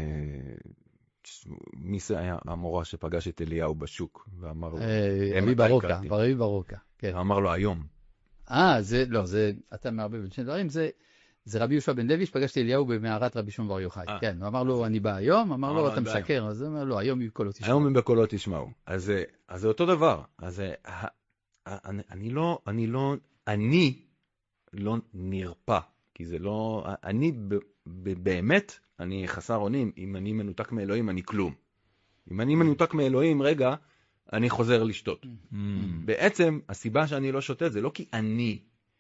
מי זה היה המורה שפגש את אליהו בשוק, ואמר לו, רבי ברוקה, רבי ברוקה. אמר לו היום. אה, זה, לא, זה, אתה מערבב בין שני דברים, זה, זה רבי יהושע בן לוי, שפגשתי אליהו במערת רבי שמעון בר יוחאי. כן, הוא אמר לו, אני בא היום, אמר לו, אתה משקר, אז הוא אומר לו, היום בקולות תשמעו. היום בקולות תשמעו. אז זה אותו דבר. אז אני לא, אני לא, אני לא נרפא, כי זה לא, אני באמת, אני חסר אונים, אם אני מנותק מאלוהים, אני כלום. אם אני מנותק מאלוהים, רגע, אני חוזר לשתות. Mm. בעצם, הסיבה שאני לא שותה, זה לא כי אני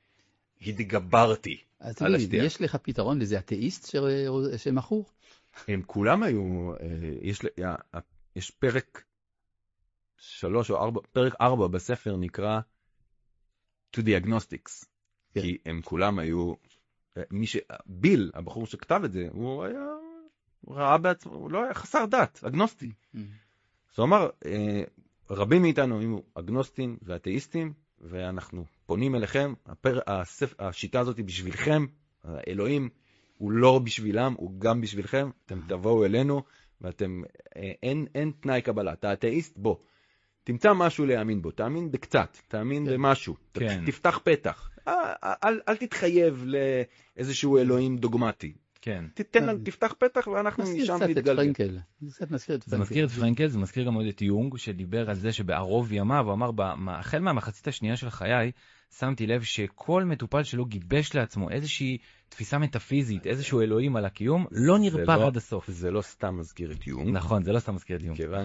התגברתי על השתייה. יש לך פתרון לזה אתאיסט שמכור? הם כולם היו, יש, יש פרק שלוש או ארבע, פרק ארבע בספר נקרא To the Agnostics. כן. כי הם כולם היו, מי ש... ביל, הבחור שכתב את זה, הוא היה, הוא ראה בעצמו, הוא לא היה חסר דת, אגנוסטי. Mm. זאת אומרת, רבים מאיתנו היו אגנוסטים ואתאיסטים, ואנחנו פונים אליכם, הפר... הספ... השיטה הזאת היא בשבילכם, האלוהים הוא לא בשבילם, הוא גם בשבילכם, אתם תבואו אלינו, ואתם, אין, אין תנאי קבלה, אתה אתאיסט, בוא. תמצא משהו להאמין בו, תאמין בקצת, תאמין כן. במשהו, כן. תפתח פתח. אל, אל, אל תתחייב לאיזשהו אלוהים דוגמטי. כן. תתן לנו, תפתח פתח ואנחנו משם נתגלגל. זה מזכיר את פרנקל, זה מזכיר גם עוד את יונג, שדיבר על זה שבערוב ימיו, הוא אמר, החל מהמחצית השנייה של חיי, שמתי לב שכל מטופל שלו גיבש לעצמו איזושהי תפיסה מטאפיזית, איזשהו אלוהים על הקיום, לא נרפא עד הסוף. זה לא סתם מזכיר את יונג. נכון, זה לא סתם מזכיר את יונג. כיוון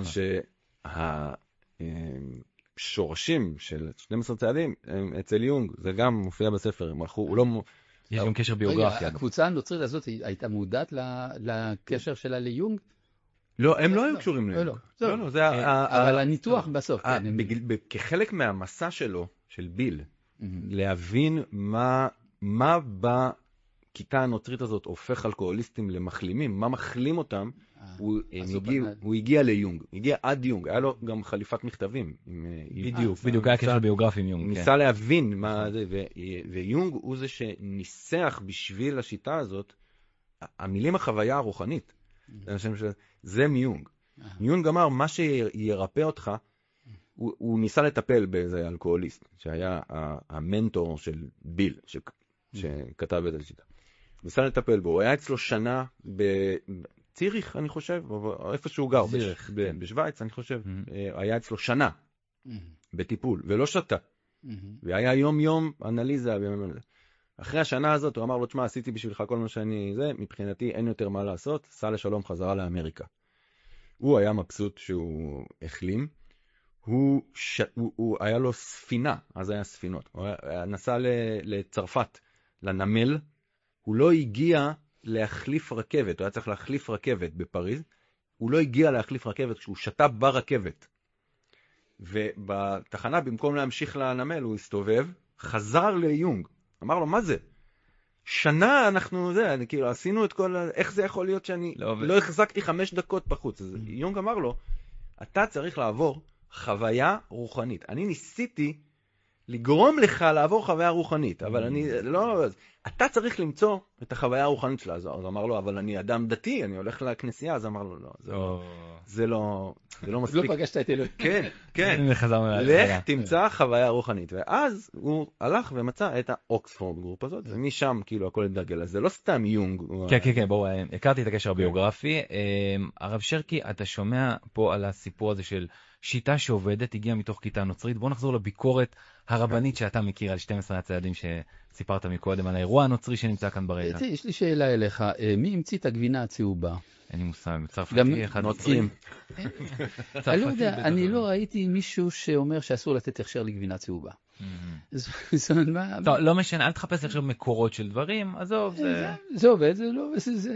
שהשורשים של שנים עשר צעדים אצל יונג, זה גם מופיע בספר, הוא לא... יש גם קשר ביוגרפי. הקבוצה הנוצרית הזאת הייתה מודעת לקשר שלה ליונג? לא, הם לא היו קשורים ליונג. לא, לא, אבל הניתוח בסוף. כחלק מהמסע שלו, של ביל, להבין מה בכיתה הנוצרית הזאת הופך אלכוהוליסטים למחלימים, מה מחלים אותם, הוא הגיע ליונג, הגיע עד יונג, היה לו גם חליפת מכתבים. בדיוק, בדיוק היה קשר ביוגרפי עם יונג. ניסה להבין מה זה, ויונג הוא זה שניסח בשביל השיטה הזאת, המילים החוויה הרוחנית, זה מיונג. יונג אמר, מה שירפא אותך, הוא ניסה לטפל באיזה אלכוהוליסט, שהיה המנטור של ביל, שכתב את השיטה. ניסה לטפל בו, הוא היה אצלו שנה בציריך, אני חושב, או איפה שהוא גר, בשוויץ, אני חושב, היה אצלו שנה בטיפול, ולא שתה. והיה יום יום אנליזה. אחרי השנה הזאת, הוא אמר לו, תשמע, עשיתי בשבילך כל מה שאני זה, מבחינתי אין יותר מה לעשות, סע לשלום חזרה לאמריקה. הוא היה מבסוט שהוא החלים, הוא, ש... הוא, הוא היה לו ספינה, אז היה ספינות, הוא היה, נסע לצרפת, לנמל, הוא לא הגיע להחליף רכבת, הוא היה צריך להחליף רכבת בפריז, הוא לא הגיע להחליף רכבת כשהוא שתה ברכבת, ובתחנה במקום להמשיך לנמל הוא הסתובב, חזר ליונג, אמר לו מה זה? שנה אנחנו, זה, אני, כאילו, עשינו את כל, איך זה יכול להיות שאני לא, לא החזקתי חמש דקות בחוץ, אז יונג אמר לו, אתה צריך לעבור חוויה רוחנית. אני ניסיתי לגרום לך לעבור חוויה רוחנית, אבל אני לא... אתה צריך למצוא את החוויה הרוחנית שלה. אז הוא אמר לו, אבל אני אדם דתי, אני הולך לכנסייה, אז אמר לו, לא, זה לא, זה לא, זה לא מספיק. לא פגשת את אלוהים. כן, כן. לך תמצא חוויה רוחנית. ואז הוא הלך ומצא את האוקספורד גרופ הזאת, ומשם כאילו הכל התגלגל. אז זה לא סתם יונג. כן, כן, כן, בואו, הכרתי את הקשר הביוגרפי. הרב שרקי, אתה שומע פה על הסיפור הזה של שיטה שעובדת, הגיעה מתוך כיתה נוצרית. בואו נחזור לביקורת הרבנית שאתה מכיר על שנים עשר הצעדים שסיפרת מקודם, על האירוע הנוצרי שנמצא כאן ברקע. יש לי שאלה אליך, מי המציא את הגבינה הצהובה? אין לי מושג, צרפתי אחד נוצרים. אני לא יודע, אני לא ראיתי מישהו שאומר שאסור לתת הכשר לגבינה צהובה. טוב, לא משנה, אל תחפש עכשיו מקורות של דברים, עזוב, זה... זה עובד, זה לא...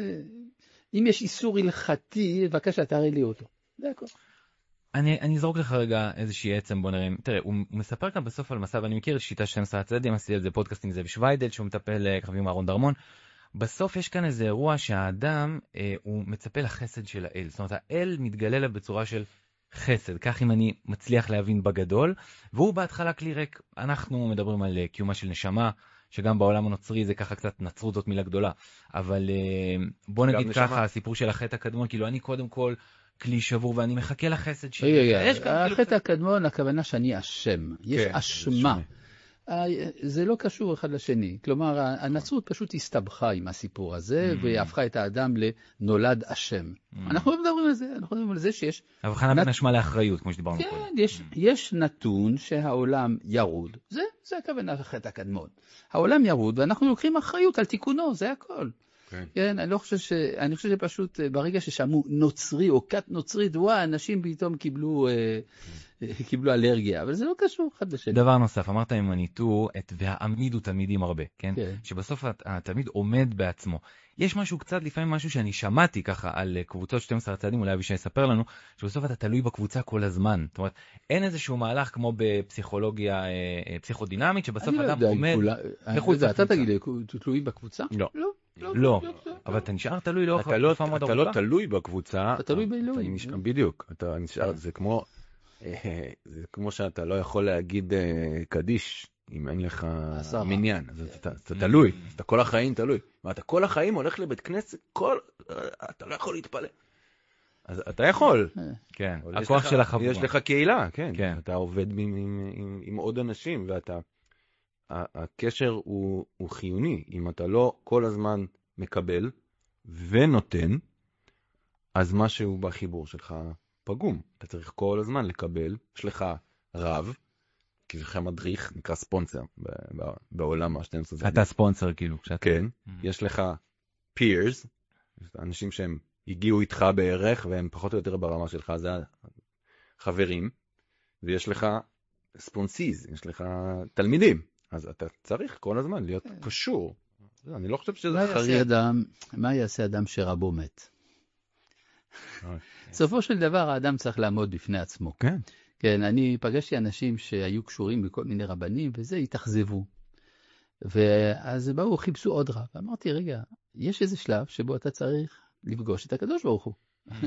אם יש איסור הלכתי, בבקשה, תראי לי אותו. זה הכל. אני, אני אזרוק לך רגע איזושהי עצם, בוא נראה, תראה, הוא, הוא מספר כאן בסוף על מסע, ואני מכיר את שיטה שנים עשר הצעדים, עשיתי על זה פודקאסט עם זאב שוויידל, שהוא מטפל כוכבים אהרון דרמון. בסוף יש כאן איזה אירוע שהאדם, אה, הוא מצפה לחסד של האל. זאת אומרת, האל מתגלה לה בצורה של חסד, כך אם אני מצליח להבין בגדול, והוא בהתחלה כלי ריק. אנחנו מדברים על קיומה של נשמה, שגם בעולם הנוצרי זה ככה קצת נצרות, זאת מילה גדולה, אבל אה, בוא נגיד ככה, נשמה. הסיפור של החטא הקדמון, כאילו אני קודם כל, כלי שבור ואני מחכה לחסד שלי. החטא הקדמון, הכוונה שאני אשם. יש אשמה. זה לא קשור אחד לשני. כלומר, הנצרות פשוט הסתבכה עם הסיפור הזה, והפכה את האדם לנולד אשם. אנחנו לא מדברים על זה, אנחנו מדברים על זה שיש... הבחנה בין אשמה לאחריות, כמו שדיברנו קודם. כן, יש נתון שהעולם ירוד. זה הכוונה לחטא הקדמון. העולם ירוד, ואנחנו לוקחים אחריות על תיקונו, זה הכל. כן, אני לא חושב ש... אני חושב שפשוט ברגע ששמעו נוצרי או כת נוצרית, וואה, אנשים פתאום קיבלו, קיבלו אלרגיה, אבל זה לא קשור אחד לשני. דבר נוסף, אמרת עם הניתור, את והעמידו תלמידים הרבה, כן? שבסוף התלמיד עומד בעצמו. יש משהו קצת, לפעמים משהו שאני שמעתי ככה על קבוצות שנים עשר הצעדים, אולי אבישי יספר לנו, שבסוף אתה תלוי בקבוצה כל הזמן. זאת אומרת, אין איזשהו מהלך כמו בפסיכולוגיה פסיכודינמית, שבסוף אדם עומד מחוץ לקבוצה. אתה תגיד, תלוי בקבוצה? לא. לא, אבל אתה נשאר תלוי לאורך תקופה מאוד ארוכה. אתה לא תלוי בקבוצה. אתה תלוי באלוהים. בדיוק, אתה נשאר, זה כמו, זה כמו שאתה לא יכול להגיד קדיש, אם אין לך מניין, אז אתה תלוי, אתה כל החיים תלוי. ואתה כל החיים הולך לבית כנסת, אתה לא יכול להתפלל. אז אתה יכול. כן, הכוח של החבורה. יש לך קהילה, כן. אתה עובד עם עוד אנשים, ואתה... הקשר הוא, הוא חיוני. אם אתה לא כל הזמן מקבל ונותן, אז משהו בחיבור שלך פגום. אתה צריך כל הזמן לקבל. יש לך רב, כי יש לך מדריך, נקרא ספונסר בעולם ה-שנים עשר. אתה ספונסר כאילו. כן. יש לך peers, אנשים שהם הגיעו איתך בערך, והם פחות או יותר ברמה שלך, זה חברים. ויש לך ספונסיז, יש לך תלמידים. אז אתה צריך כל הזמן להיות קשור. אני לא חושב שזה חריג. מה יעשה אדם שרבו מת? בסופו של דבר האדם צריך לעמוד בפני עצמו. כן. כן, אני פגשתי אנשים שהיו קשורים בכל מיני רבנים, וזה התאכזבו. ואז באו, חיפשו עוד רב. אמרתי, רגע, יש איזה שלב שבו אתה צריך לפגוש את הקדוש ברוך הוא.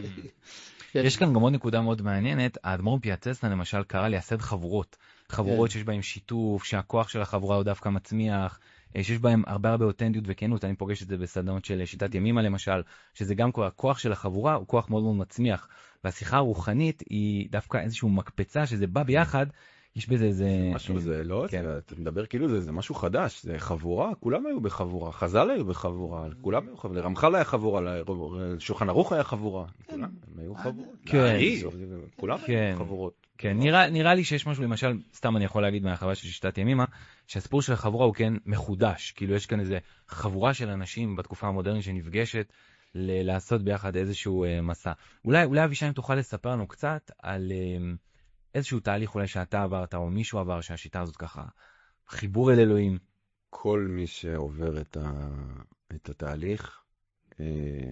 יש כאן גם עוד נקודה מאוד מעניינת. האדמו"ר פיאצצנה למשל קרא לייסד חבורות. חבורות שיש בהן שיתוף, שהכוח של החבורה הוא דווקא מצמיח, שיש בהן הרבה הרבה אותנטיות וכנות. אני פוגש את זה בסדנות של שיטת ימימה למשל, שזה גם הכוח של החבורה הוא כוח מאוד מאוד מצמיח. והשיחה הרוחנית היא דווקא איזשהו מקפצה שזה בא ביחד, יש בזה איזה... משהו זה לא, אתה מדבר כאילו זה, זה משהו חדש, זה חבורה, כולם היו בחבורה, חז"ל היו בחבורה, כולם היו חבורה, רמח"ל היה חבורה, שולחן ערוך היה חבורה, כולם הם היו חבורה, כולם היו חבורות. כן, נראה, נראה לי שיש משהו, למשל, סתם אני יכול להגיד מהחוויה של שיטת ימימה, שהסיפור של החבורה הוא כן מחודש, כאילו יש כאן איזה חבורה של אנשים בתקופה המודרנית שנפגשת ל- לעשות ביחד איזשהו uh, מסע. אולי, אולי אבישי אם תוכל לספר לנו קצת על uh, איזשהו תהליך אולי שאתה עברת או מישהו עבר שהשיטה הזאת ככה, חיבור אל אלוהים. כל מי שעובר את, ה... את התהליך uh,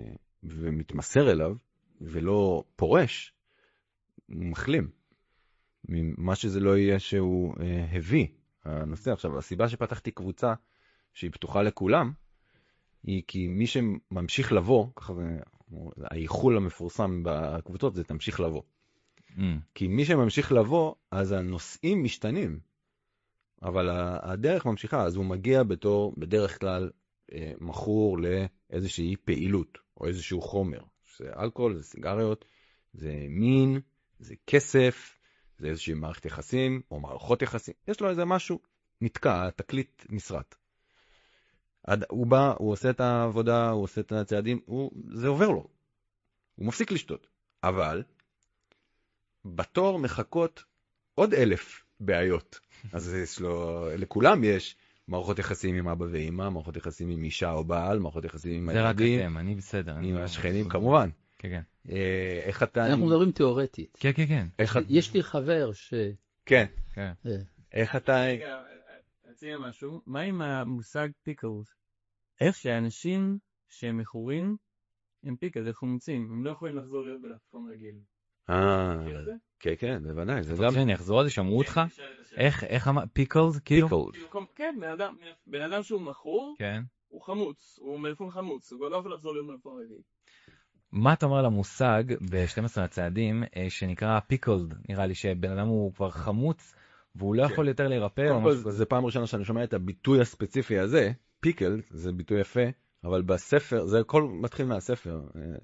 ומתמסר אליו ולא פורש, הוא מחלים. ממה שזה לא יהיה שהוא אה, הביא הנושא. עכשיו, הסיבה שפתחתי קבוצה שהיא פתוחה לכולם, היא כי מי שממשיך לבוא, ככה זה, האיחול המפורסם בקבוצות זה תמשיך לבוא. Mm. כי מי שממשיך לבוא, אז הנושאים משתנים. אבל הדרך ממשיכה, אז הוא מגיע בתור, בדרך כלל, אה, מכור לאיזושהי פעילות, או איזשהו חומר. זה אלכוהול, זה סיגריות, זה מין, זה כסף, זה איזושהי מערכת יחסים, או מערכות יחסים. יש לו איזה משהו, נתקע, תקליט נסרט. עד, הוא בא, הוא עושה את העבודה, הוא עושה את הצעדים, הוא, זה עובר לו. הוא מפסיק לשתות. אבל, בתור מחכות עוד אלף בעיות. אז יש לו, לכולם יש מערכות יחסים עם אבא ואמא, מערכות יחסים עם אישה או בעל, מערכות יחסים עם זה רק הילדים. אתם, אני בסדר. עם השכנים, כמובן. כן, כן. אה, איך אתה... אנחנו מדברים תיאורטית. כן, כן, כן. איך... יש לי חבר ש... כן. כן. איך אתה... רגע, תציע משהו. מה עם המושג פיקלס? איך שאנשים שהם מכורים, הם פיקלס, הם חומצים, הם לא יכולים לחזור להיות בלחפון רגיל. אה, כן, כן, בוודאי. זה גם... שאני אחזור על זה, שמעו אותך? איך, איך אמר, פיקלס? כאילו? כן, בן אדם שהוא מכור, כן. הוא חמוץ, הוא מלפון חמוץ, הוא לא יכול לחזור להיות מלפון רגיל. מה אתה אומר על המושג ב-שנים עשר הצעדים שנקרא פיקלד? נראה לי שבן אדם הוא כבר חמוץ והוא לא יכול יותר להירפא. זה פעם ראשונה שאני שומע את הביטוי הספציפי הזה, פיקלד, זה ביטוי יפה, אבל בספר, זה הכל מתחיל מהספר.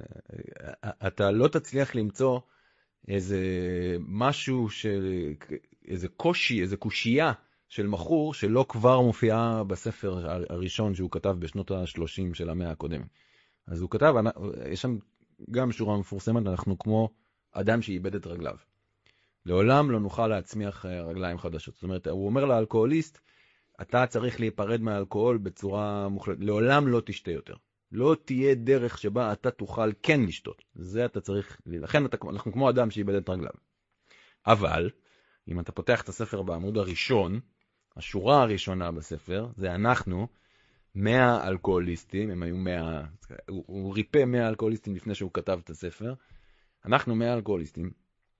אתה לא תצליח למצוא איזה משהו, של, איזה קושי, איזה קושייה של מכור שלא כבר מופיעה בספר הראשון שהוא כתב בשנות ה-שלושים של המאה הקודמת. אז הוא כתב, יש שם גם שורה מפורסמת, אנחנו כמו אדם שאיבד את רגליו. לעולם לא נוכל להצמיח רגליים חדשות. זאת אומרת, הוא אומר לאלכוהוליסט, אתה צריך להיפרד מהאלכוהול בצורה מוחלטת. לעולם לא תשתה יותר. לא תהיה דרך שבה אתה תוכל כן לשתות. זה אתה צריך, לכן אתה, אנחנו כמו אדם שאיבד את רגליו. אבל, אם אתה פותח את הספר בעמוד הראשון, השורה הראשונה בספר, זה אנחנו, מאה אלכוהוליסטים, הם היו מאה, הוא, הוא ריפא מאה אלכוהוליסטים לפני שהוא כתב את הספר, אנחנו מאה אלכוהוליסטים,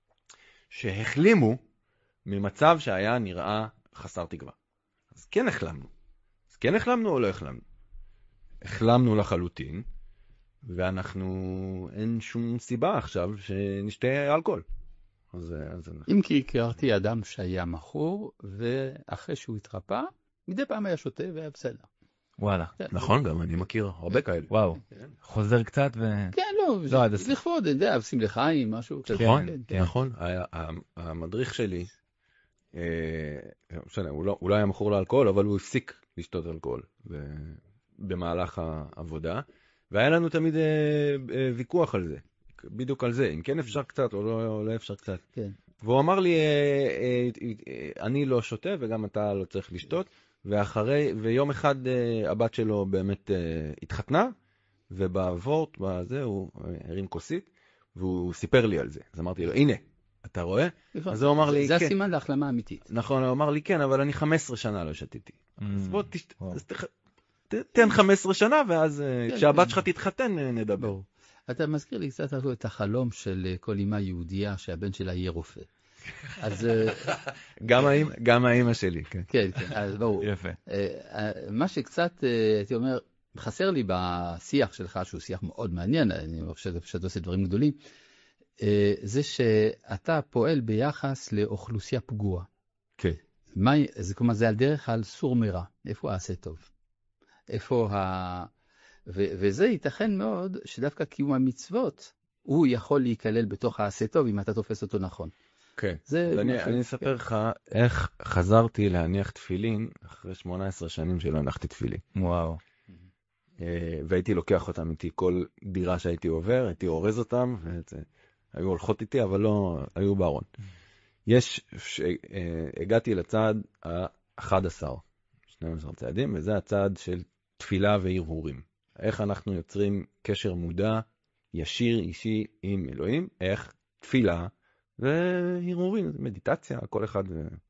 שהחלימו ממצב שהיה נראה חסר תקווה. אז כן החלמנו. אז כן החלמנו או לא החלמנו? החלמנו לחלוטין, ואנחנו, אין שום סיבה עכשיו שנשתה אלכוהול. אז, אז... אם כי הכרתי אדם שהיה מכור, ואחרי שהוא התרפא, מדי פעם היה שותה והיה בסדר. וואלה. נכון, גם אני מכיר הרבה כאלה. וואו. חוזר קצת ו... כן, לא, לכבוד, אתה יודע, עושים לחיים, משהו. נכון, נכון. המדריך שלי, הוא לא היה מכור לאלכוהול, אבל הוא הפסיק לשתות אלכוהול במהלך העבודה, והיה לנו תמיד ויכוח על זה, בדיוק על זה, אם כן אפשר קצת או לא אפשר קצת. והוא אמר לי, אני לא שותה וגם אתה לא צריך לשתות, ואחרי, ויום אחד הבת שלו באמת התחתנה, ובעבורט, בזה, הוא הרים כוסית, והוא סיפר לי על זה. אז אמרתי לו, הנה, אתה רואה? אז הוא אמר לי, זה כן. הסימן להחלמה אמיתית. נכון, הוא אמר לי, כן, אבל אני חמש עשרה שנה לא שתיתי. אז בוא, תן חמש עשרה שנה, ואז כשהבת שלך תתחתן, נדבר. אתה מזכיר לי קצת את החלום של כל אמא יהודייה, שהבן שלה יהיה רופא. אז גם האמא שלי, כן. כן, כן, אז ברור. יפה. מה שקצת, הייתי אומר, חסר לי בשיח שלך, שהוא שיח מאוד מעניין, אני חושב שאתה עושה דברים גדולים, זה שאתה פועל ביחס לאוכלוסייה פגועה. כן. מה, זה כלומר, זה על דרך על סור מרע. איפה העשה טוב? איפה ה... ו, וזה ייתכן מאוד שדווקא קיום המצוות, הוא יכול להיכלל בתוך העשה טוב, אם אתה תופס אותו נכון. כן. אני, אני אספר לך איך חזרתי להניח תפילין אחרי שמונה עשרה שנים שלא הנחתי תפילין. וואו. והייתי לוקח אותם איתי כל דירה שהייתי עובר, הייתי אורז אותם, והיו הולכות איתי, אבל לא היו בארון. יש, הגעתי לצעד ה-אחד עשר, שנים עשר צעדים, וזה הצעד של תפילה והרהורים. איך אנחנו יוצרים קשר מודע, ישיר, אישי עם אלוהים, איך תפילה והרהורים, מדיטציה, כל אחד.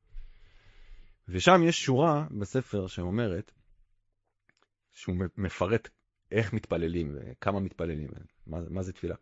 ושם יש שורה בספר שאומרת, שהוא מפרט איך מתפללים וכמה מתפללים, מה, מה זה תפילה.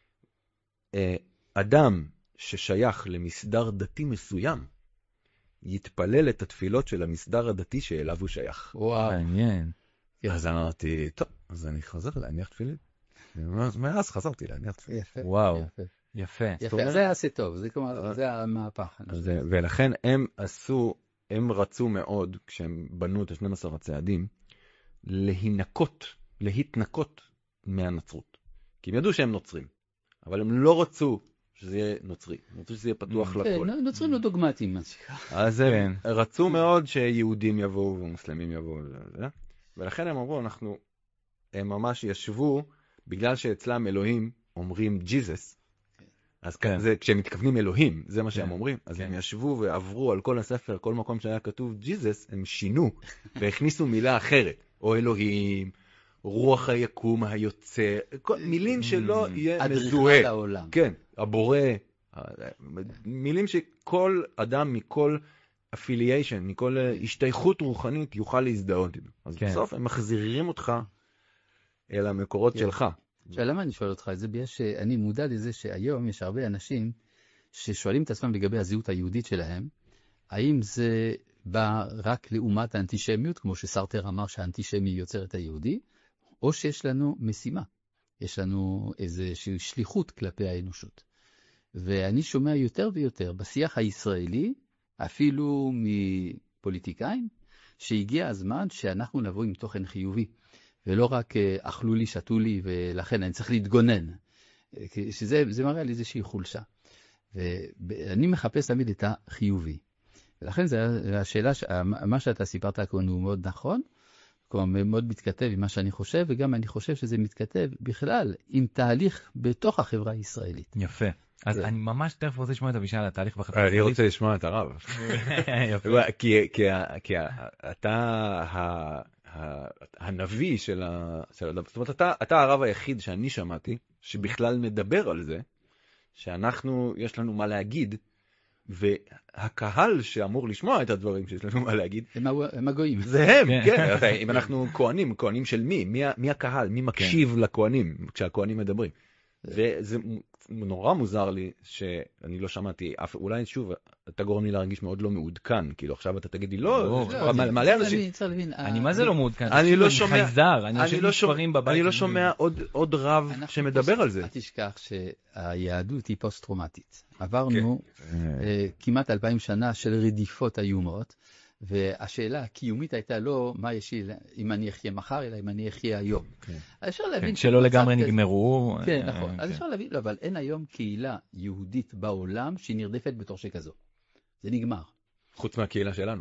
אדם ששייך למסדר דתי מסוים, יתפלל את התפילות של המסדר הדתי שאליו הוא שייך. וואו. מעניין. אז אמרתי, טוב, אז אני חוזר להניח תפילין. מאז חזרתי להניח תפילין. יפה. וואו. יפה. יפה, זה יעשה טוב, זה כלומר, זה המהפך. ולכן הם עשו, הם רצו מאוד, כשהם בנו את ה-שנים עשר הצעדים, להינקות, להתנקות מהנצרות. כי הם ידעו שהם נוצרים, אבל הם לא רצו שזה יהיה נוצרי. הם רצו שזה יהיה פתוח לכל. נוצרים לא דוגמטיים. אז הם רצו מאוד שיהודים יבואו ומוסלמים יבואו. ולכן הם אמרו, אנחנו, הם ממש ישבו, בגלל שאצלם אלוהים אומרים ג'יזוס, אז כן. זה, כשהם מתכוונים אלוהים, זה מה שהם כן. אומרים. אז כן. הם ישבו ועברו על כל הספר, כל מקום שהיה כתוב ג'יזוס, הם שינו והכניסו מילה אחרת. או אלוהים, רוח היקום היוצא, כל, מילים שלא יהיה מזוהה. אדריכל העולם. כן, הבורא. מילים שכל אדם מכל affiliation, מכל השתייכות רוחנית יוכל להזדהות. אז כן. בסוף הם מחזירים אותך אל המקורות כן. שלך. עכשיו, למה אני שואל אותך את זה? בגלל שאני מודע לזה שהיום יש הרבה אנשים ששואלים את עצמם לגבי הזהות היהודית שלהם, האם זה בא רק לעומת האנטישמיות, כמו שסרטר אמר שהאנטישמי יוצר את היהודי, או שיש לנו משימה, יש לנו איזושהי שליחות כלפי האנושות. ואני שומע יותר ויותר בשיח הישראלי, אפילו מפוליטיקאים, שהגיע הזמן שאנחנו נבוא עם תוכן חיובי. ולא רק אכלו לי, שתו לי, ולכן אני צריך להתגונן. שזה זה מראה על איזושהי חולשה. ואני מחפש תמיד את החיובי. ולכן זה השאלה, מה שאתה סיפרת כאן הוא מאוד נכון, כלומר מאוד מתכתב עם מה שאני חושב, וגם אני חושב שזה מתכתב בכלל עם תהליך בתוך החברה הישראלית. יפה. אז אני ממש תכף רוצה לשמוע את אבישי על התהליך בחברה הישראלית. אני רוצה לשמוע את הרב. כי אתה הנביא של הדבר. זאת אומרת, אתה הרב היחיד שאני שמעתי, שבכלל מדבר על זה, שאנחנו, יש לנו מה להגיד, והקהל שאמור לשמוע את הדברים שיש לנו מה להגיד, הם הגויים. זה הם, כן. אם אנחנו כהנים, כהנים של מי? מי הקהל? מי מקשיב לכהנים כשהכהנים מדברים? וזה נורא מוזר לי שאני לא שמעתי, אולי שוב, אתה גורם לי להרגיש מאוד לא מעודכן, כאילו עכשיו אתה תגיד לי, לא, מלא אנשים. אני מה זה לא מעודכן? אני לא שומע, חייזר, אני יושב מספרים בבית. אני לא שומע עוד רב שמדבר על זה. אל תשכח שהיהדות היא פוסט-טראומטית. עברנו כמעט אלפיים שנה של רדיפות איומות, והשאלה הקיומית הייתה לא מה יש לי, אם אני אחיה מחר, אלא אם אני אחיה היום. אפשר להבין... שלא לגמרי נגמרו. כן, נכון. אז אפשר להבין, אבל אין היום קהילה יהודית בעולם שהיא נרדפת בתור שכזו. זה נגמר. חוץ מהקהילה שלנו.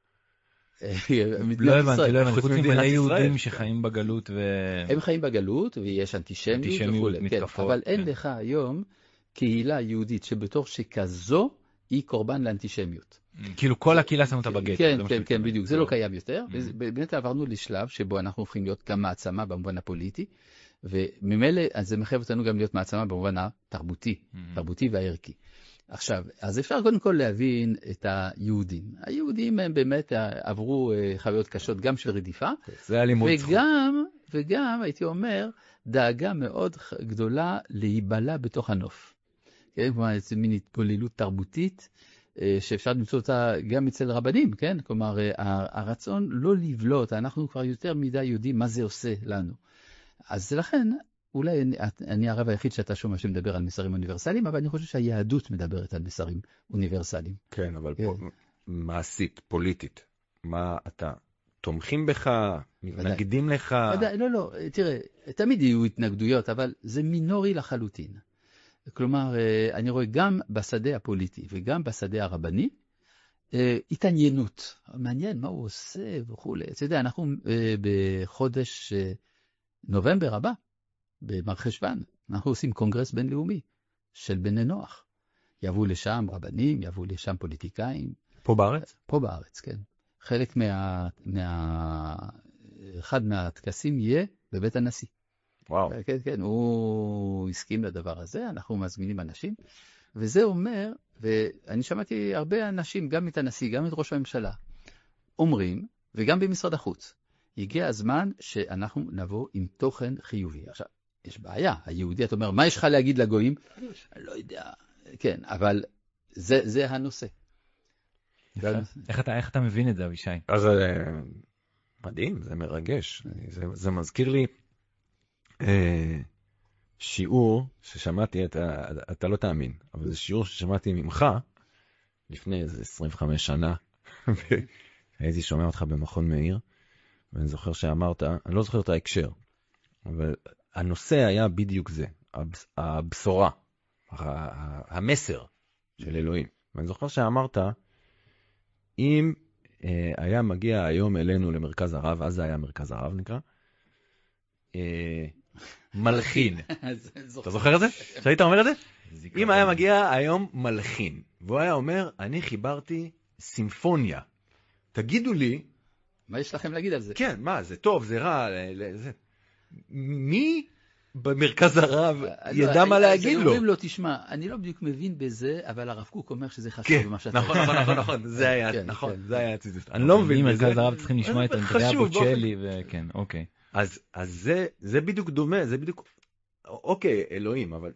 לא הבנתי, לא הבנתי. חוץ ממלא יהודים שחיים בגלות ו... הם חיים בגלות, ויש אנטישמיות וכו'. אבל אין לך היום קהילה יהודית שבתור שכזו היא קורבן לאנטישמיות. כאילו כל הקהילה שמו אותה בגט. כן, כן, כן, בדיוק. זה לא קיים יותר. באמת עברנו לשלב שבו אנחנו הופכים להיות גם מעצמה במובן הפוליטי, וממילא זה מחייב אותנו גם להיות מעצמה במובן התרבותי, תרבותי והערכי. עכשיו, אז אפשר קודם כל להבין את היהודים. היהודים הם באמת עברו חוויות קשות גם של רדיפה, וגם, וגם, הייתי אומר, דאגה מאוד גדולה להיבלה בתוך הנוף. כן, כלומר, איזו מין התבוללות תרבותית, שאפשר למצוא אותה גם אצל רבנים, כן? כלומר, הרצון לא לבלוט, אנחנו כבר יותר מדי יודעים מה זה עושה לנו. אז לכן, אולי אני, אני הרב היחיד שאתה שומע שמדבר על מסרים אוניברסליים, אבל אני חושב שהיהדות מדברת על מסרים אוניברסליים. כן, אבל כן. פה, מעשית, פוליטית, מה אתה, תומכים בך, מתנגדים לך? לא, לא, תראה, תמיד יהיו התנגדויות, אבל זה מינורי לחלוטין. כלומר, אני רואה גם בשדה הפוליטי וגם בשדה הרבני, התעניינות. מעניין מה הוא עושה וכו'. אתה יודע, אנחנו בחודש נובמבר הבא, במרחשוון, אנחנו עושים קונגרס בינלאומי של בני נוח. יבואו לשם רבנים, יבואו לשם פוליטיקאים. פה בארץ? פה בארץ, כן. חלק מה... מה... אחד מהטקסים יהיה בבית הנשיא. וואו. כן, כן, הוא הסכים לדבר הזה, אנחנו מזמינים אנשים, וזה אומר, ואני שמעתי הרבה אנשים, גם את הנשיא, גם את ראש הממשלה, אומרים, וגם במשרד החוץ, הגיע הזמן שאנחנו נבוא עם תוכן חיובי. עכשיו, יש בעיה, היהודי, אתה אומר, מה יש לך להגיד לגויים? אני לא יודע, כן, אבל זה, זה הנושא. איך אתה, איך אתה מבין את זה, אבישי? אז מדהים, זה מרגש. זה, זה מזכיר לי שיעור ששמעתי, אתה, אתה לא תאמין, אבל זה שיעור ששמעתי ממך לפני איזה עשרים וחמש שנה, והייתי שומע אותך במכון מאיר, ואני זוכר שאמרת, אני לא זוכר את ההקשר, אבל הנושא היה בדיוק זה, הבשורה, המסר של אלוהים. ואני זוכר שאמרת, אם אה, היה מגיע היום אלינו למרכז הרב, אז זה היה מרכז הרב נקרא, אה, מלחין. אתה זוכר את זה? שהיית אומר את זה? אם היה מגיע היום מלחין, והוא היה אומר, אני חיברתי סימפוניה. תגידו לי... מה יש לכם להגיד על זה? כן, מה, זה טוב, זה רע, זה... מי במרכז הרב ידע מה להגיד לו? אומרים לו, תשמע, אני לא בדיוק מבין בזה, אבל הרב קוק אומר שזה חשוב במה שאתה... נכון, נכון, נכון, זה היה, נכון, זה היה הציטוט. אני לא מבין בזה. מרכז הרב צריכים לשמוע את אנדריאה בוצ'לי, וכן, אוקיי. אז זה בדיוק דומה, זה בדיוק... אוקיי, אלוהים, אבל...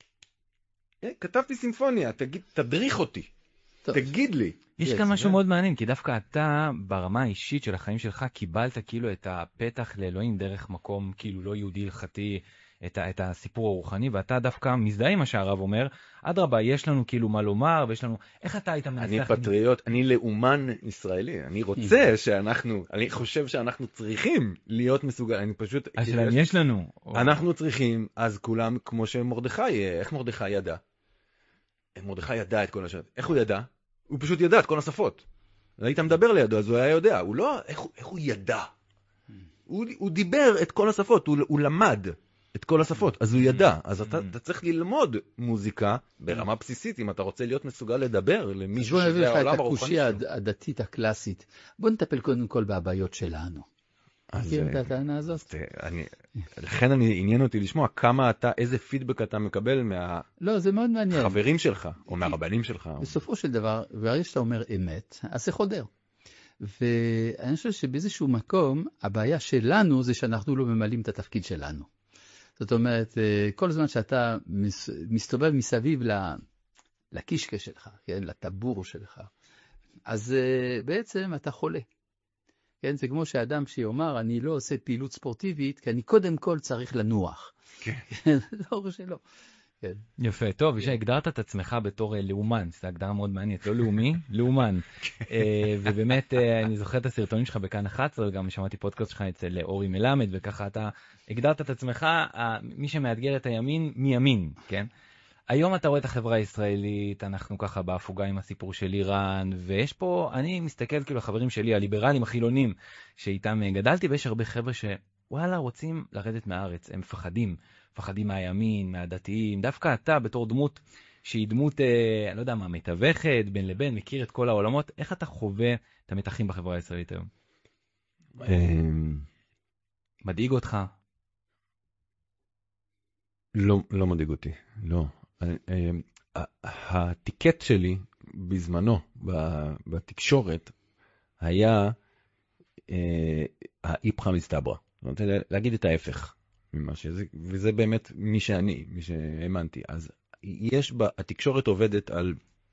כתבתי סימפוניה, תדריך אותי, תגיד לי. יש כאן משהו מאוד מעניין, כי דווקא אתה, ברמה האישית של החיים שלך, קיבלת כאילו את הפתח לאלוהים דרך מקום כאילו לא יהודי הלכתי, את, את הסיפור הרוחני, ואתה דווקא מזדהה עם מה שהרב אומר, אדרבה, יש לנו כאילו מה לומר, ויש לנו... איך אתה היית מנסח? אני פטריוט, אני לאומן ישראלי, אני רוצה שאנחנו, אני חושב שאנחנו צריכים להיות מסוגל, אני פשוט... השאלה, יש לנו. אנחנו צריכים, אז כולם, כמו שמרדכי, איך מרדכי ידע? מרדכי ידע את כל השאלות. איך הוא ידע? הוא פשוט ידע את כל השפות. היית מדבר לידו, אז הוא היה יודע. הוא לא, איך, איך הוא ידע? הוא, הוא דיבר את כל השפות, הוא, הוא למד את כל השפות, אז הוא ידע. אז אתה, אתה צריך ללמוד מוזיקה ברמה בסיסית, אם אתה רוצה להיות מסוגל לדבר למישהו שזה העולם הרוחני שלו. בוא נביא לך את הקושיה הדתית הקלאסית. בוא נטפל קודם כל בבעיות שלנו. מכיר את הטענה הזאת? לכן עניין אותי לשמוע כמה אתה, איזה פידבק אתה מקבל מהחברים שלך, או מהרבנים שלך. בסופו של דבר, ברגע שאתה אומר אמת, אז זה חודר. ואני חושב שבאיזשהו מקום, הבעיה שלנו זה שאנחנו לא ממלאים את התפקיד שלנו. זאת אומרת, כל זמן שאתה מסתובב מסביב לקישקע שלך, לטבור שלך, אז בעצם אתה חולה. כן, זה כמו שאדם שיאמר, אני לא עושה פעילות ספורטיבית, כי אני קודם כל צריך לנוח. כן. זה לא שלא. כן. יפה, טוב, ישי, הגדרת את עצמך בתור לאומן, זו הגדרה מאוד מעניינת, לא לאומי, לאומן. ובאמת, אני זוכר את הסרטונים שלך בכאן אחת עשרה, וגם שמעתי פודקאסט שלך אצל אורי מלמד, וככה אתה הגדרת את עצמך, מי שמאתגר את הימין, מימין, כן? היום אתה רואה את החברה הישראלית, אנחנו ככה בהפוגה עם הסיפור של איראן, ויש פה, אני מסתכל כאילו החברים שלי, הליברלים, החילונים, שאיתם גדלתי, ויש הרבה חבר'ה שוואלה רוצים לרדת מהארץ, הם מפחדים, מפחדים מהימין, מהדתיים, דווקא אתה בתור דמות, שהיא דמות, אה, אני לא יודע מה, מתווכת, בין לבין, מכיר את כל העולמות, איך אתה חווה את המתחים בחברה הישראלית היום? מדאיג אותך? לא, לא מדאיג אותי, לא. הטיקט שלי בזמנו בתקשורת היה האיפכא מסתברא. אני רוצה להגיד את ההפך ממה שזה, וזה באמת מי שאני, מי שהאמנתי. אז יש בה, התקשורת עובדת על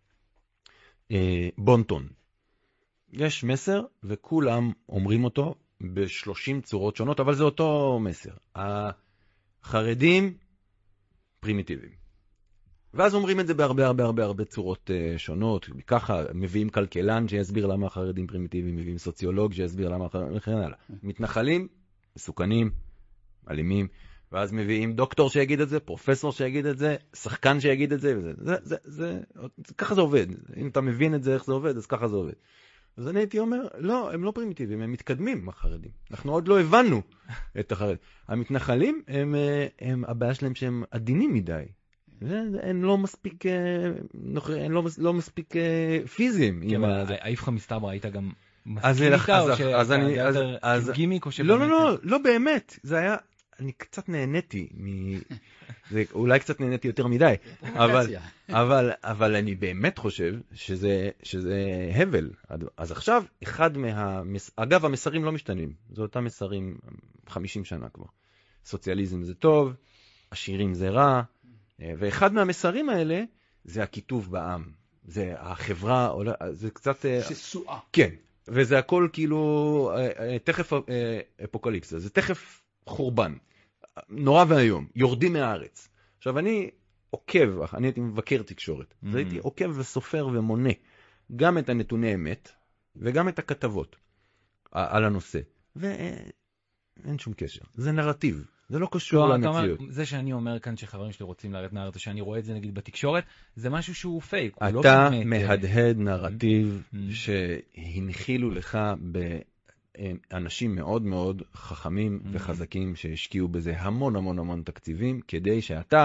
בונטון. יש מסר וכולם אומרים אותו ב-שלושים צורות שונות, אבל זה אותו מסר. החרדים פרימיטיביים. ואז אומרים את זה בהרבה הרבה הרבה הרבה צורות uh, שונות, ככה מביאים כלכלן שיסביר למה החרדים פרימיטיביים, מביאים סוציולוג שיסביר למה החרדים, וכן הלאה. מתנחלים, מסוכנים, אלימים, ואז מביאים דוקטור שיגיד את זה, פרופסור שיגיד את זה, שחקן שיגיד את זה, וזה, זה, זה, זה, זה, ככה זה עובד. אם אתה מבין את זה, איך זה עובד, אז ככה זה עובד. אז אני הייתי אומר, לא, הם לא פרימיטיביים, הם מתקדמים, החרדים. אנחנו עוד לא הבנו את החרדים. המתנחלים, הם, הם, הבעיה שלהם שהם עדינים מדי. הם לא מספיק, הם לא, לא מספיק פיזיים. כן, אבל האיפכא מסתברא היית גם מסכים איתה, או שאתה יותר גימיק, או שבאמת... לא, לא, לא, לא באמת. זה היה, אני קצת נהניתי, זה אולי קצת נהניתי יותר מדי, אבל, אבל, אבל אני באמת חושב שזה, שזה הבל. אז עכשיו, אחד מה... אגב, המסרים לא משתנים. זה אותם מסרים חמישים שנה כבר. סוציאליזם זה טוב, עשירים זה רע, ואחד מהמסרים האלה זה הכיתוב בעם. זה החברה, זה קצת... שסועה. כן, וזה הכל כאילו, תכף אפוקליפסה, זה תכף חורבן. נורא והיום, יורדים מהארץ. עכשיו אני עוקב, אני הייתי מבקר תקשורת, אז הייתי עוקב וסופר ומונה גם את הנתוני אמת, וגם את הכתבות על הנושא. ואין שום קשר, זה נרטיב. זה לא קשור למציאות. זה שאני אומר כאן שחברים שלי רוצים לרדת מהארץ, שאני רואה את זה נגיד בתקשורת, זה משהו שהוא פייק. אתה מהדהד נרטיב שהנחילו לך באנשים מאוד מאוד חכמים וחזקים שהשקיעו בזה המון המון המון תקציבים, כדי שאתה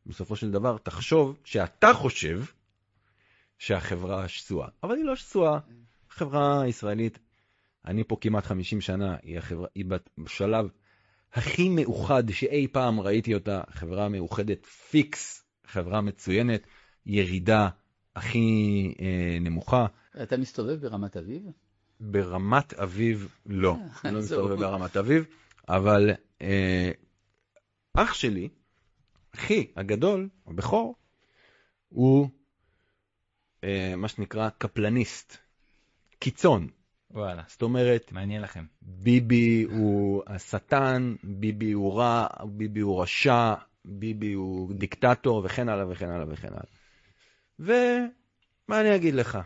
בסופו של דבר תחשוב שאתה חושב שהחברה שסועה, אבל היא לא שסועה. החברה הישראלית, אני פה כמעט חמישים שנה, היא, החברה, היא בשלב הכי מאוחד שאי פעם ראיתי אותה, חברה מאוחדת פיקס, חברה מצוינת, ירידה הכי אה, נמוכה. אתה מסתובב ברמת אביב? ברמת אביב לא, אני לא מסתובב ברמת אביב, אבל אה, אח שלי, אחי הגדול, הבכור, הוא אה, מה שנקרא קפלניסט, קיצון. וואלה. זאת אומרת, מעניין לכם. ביבי הוא השטן, ביבי הוא רע, ביבי הוא רשע, ביבי הוא דיקטטור, וכן הלאה וכן הלאה וכן הלאה. ומה אני אגיד לך?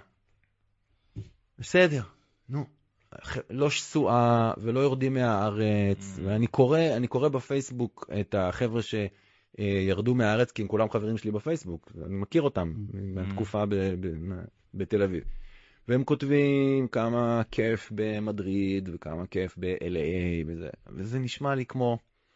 בסדר, נו. לא שסועה ולא יורדים מהארץ, mm. ואני קורא, אני קורא בפייסבוק את החבר'ה שירדו מהארץ, כי הם כולם חברים שלי בפייסבוק, אני מכיר אותם mm. מהתקופה ב- ב- בתל אביב. והם כותבים כמה כיף במדריד וכמה כיף ב-אל איי, וזה, וזה נשמע לי כמו,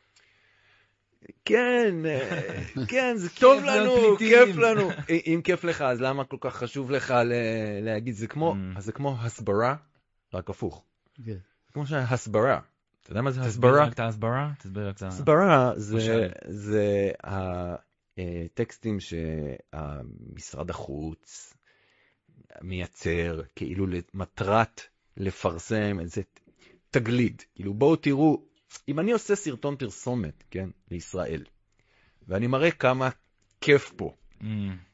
כן, כן, זה טוב לנו, כיף לנו. אם כיף לך, אז למה כל כך חשוב לך להגיד? זה כמו, אז זה כמו הסברה, רק הפוך. זה כמו שהסברה. אתה יודע מה זה הסברה? תסביר רק את ההסברה? תסביר רק את הסברה זה הטקסטים שמשרד החוץ מייצר, כאילו למטרת לפרסם איזה תגליד. כאילו בואו תראו, אם אני עושה סרטון פרסומת, כן, לישראל, ואני מראה כמה כיף פה. Mm.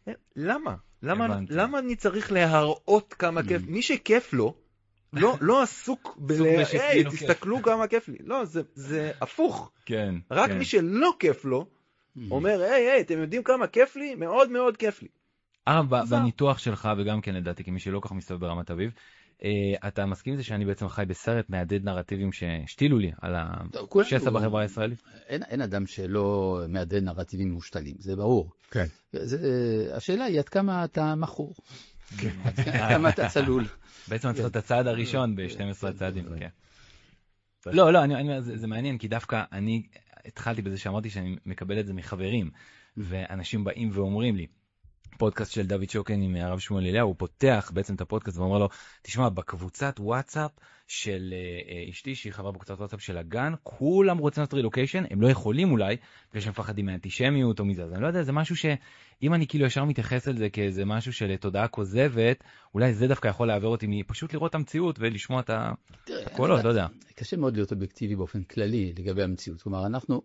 למה? למה, למה אני צריך להראות כמה mm. כיף? מי שכיף לו, לא, לא עסוק בל... היי, תסתכלו כיף. כמה כיף לי. לא, זה, זה הפוך. כן. רק כן. מי שלא כיף לו, mm. אומר, היי, היי, אתם יודעים כמה כיף לי? מאוד מאוד כיף לי. אה, בניתוח שלך, וגם כן לדעתי, כי מי שלא כך מסתובב ברמת אביב, אתה מסכים לזה שאני בעצם חי בסרט מעדד נרטיבים שהשתילו לי על השסע בחברה הישראלית? אין אדם שלא מעדד נרטיבים מושתלים, זה ברור. כן. השאלה היא עד כמה אתה מכור, עד כמה אתה צלול. בעצם אני צריך את הצעד הראשון ב-שנים עשר צעדים. לא, לא, זה מעניין, כי דווקא אני התחלתי בזה שאמרתי שאני מקבל את זה מחברים, ואנשים באים ואומרים לי, פודקאסט של דוד שוקן עם הרב שמואל אליהו, הוא פותח בעצם את הפודקאסט ואומר לו, תשמע, בקבוצת וואטסאפ של אה, אשתי, שהיא חברה בקבוצת וואטסאפ של הגן, כולם רוצים לעשות רילוקיישן, הם לא יכולים אולי, בגלל שהם מפחדים מאנטישמיות או מזה, אז אני לא יודע, זה משהו שאם אני כאילו ישר מתייחס על זה כאיזה משהו של תודעה כוזבת, אולי זה דווקא יכול לעבר אותי מפשוט לראות את המציאות ולשמוע את הקולות, לא יודע. קשה מאוד להיות אובייקטיבי באופן כללי לגבי המציאות, כלומר אנחנו,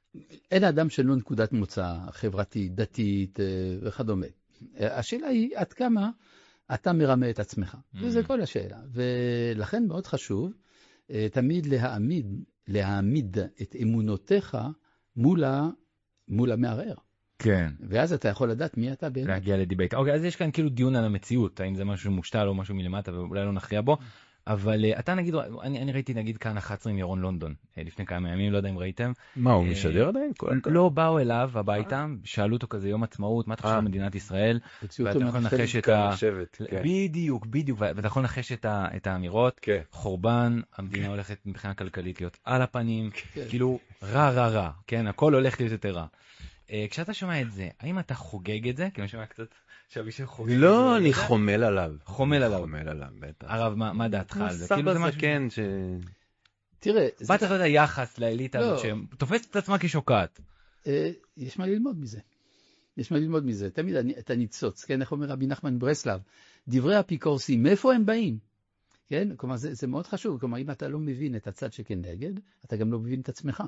אין אדם שלא נקודת מוצא חברתית, דתית וכדומה. השאלה היא עד כמה אתה מרמה את עצמך. Mm-hmm. וזה כל השאלה. ולכן מאוד חשוב תמיד להעמיד, להעמיד את אמונותיך מול, ה, מול המערער. כן. ואז אתה יכול לדעת מי אתה באמת. להגיע לדיבייט. אוקיי, אז יש כאן כאילו דיון על המציאות, האם זה משהו מושתל או משהו מלמטה, ואולי לא נכריע בו. אבל uh, אתה נגיד, אני, אני ראיתי נגיד כאן אחת עשרה עם ירון לונדון, uh, לפני כמה ימים, לא יודע אם ראיתם. מה, הוא uh, משדר עדיין? לא, באו אליו הביתה, שאלו אותו כזה יום עצמאות, מה אתה חושב מדינת ישראל? ואתה יכול לנחש את ה... בדיוק, בדיוק, ואתה יכול לנחש את האמירות, חורבן, המדינה הולכת מבחינה כלכלית להיות על הפנים, כאילו רע רע רע, כן, הכל הולך להיות יותר רע. כשאתה שומע את זה, האם אתה חוגג את זה? כי אני שומע קצת... לא, אני חומל עליו. חומל עליו. חומל עליו, בטח. הרב, מה דעתך על זה? סבא זקן ש... תראה... מה צריך להיות היחס לאליטה הזאת שתופסת את עצמה כשוקעת? יש מה ללמוד מזה. יש מה ללמוד מזה. תמיד אתה ניצוץ, כן? איך אומר רבי נחמן ברסלב? דברי אפיקורסים, מאיפה הם באים? כן? כלומר, זה מאוד חשוב. כלומר, אם אתה לא מבין את הצד שכנגד, אתה גם לא מבין את עצמך.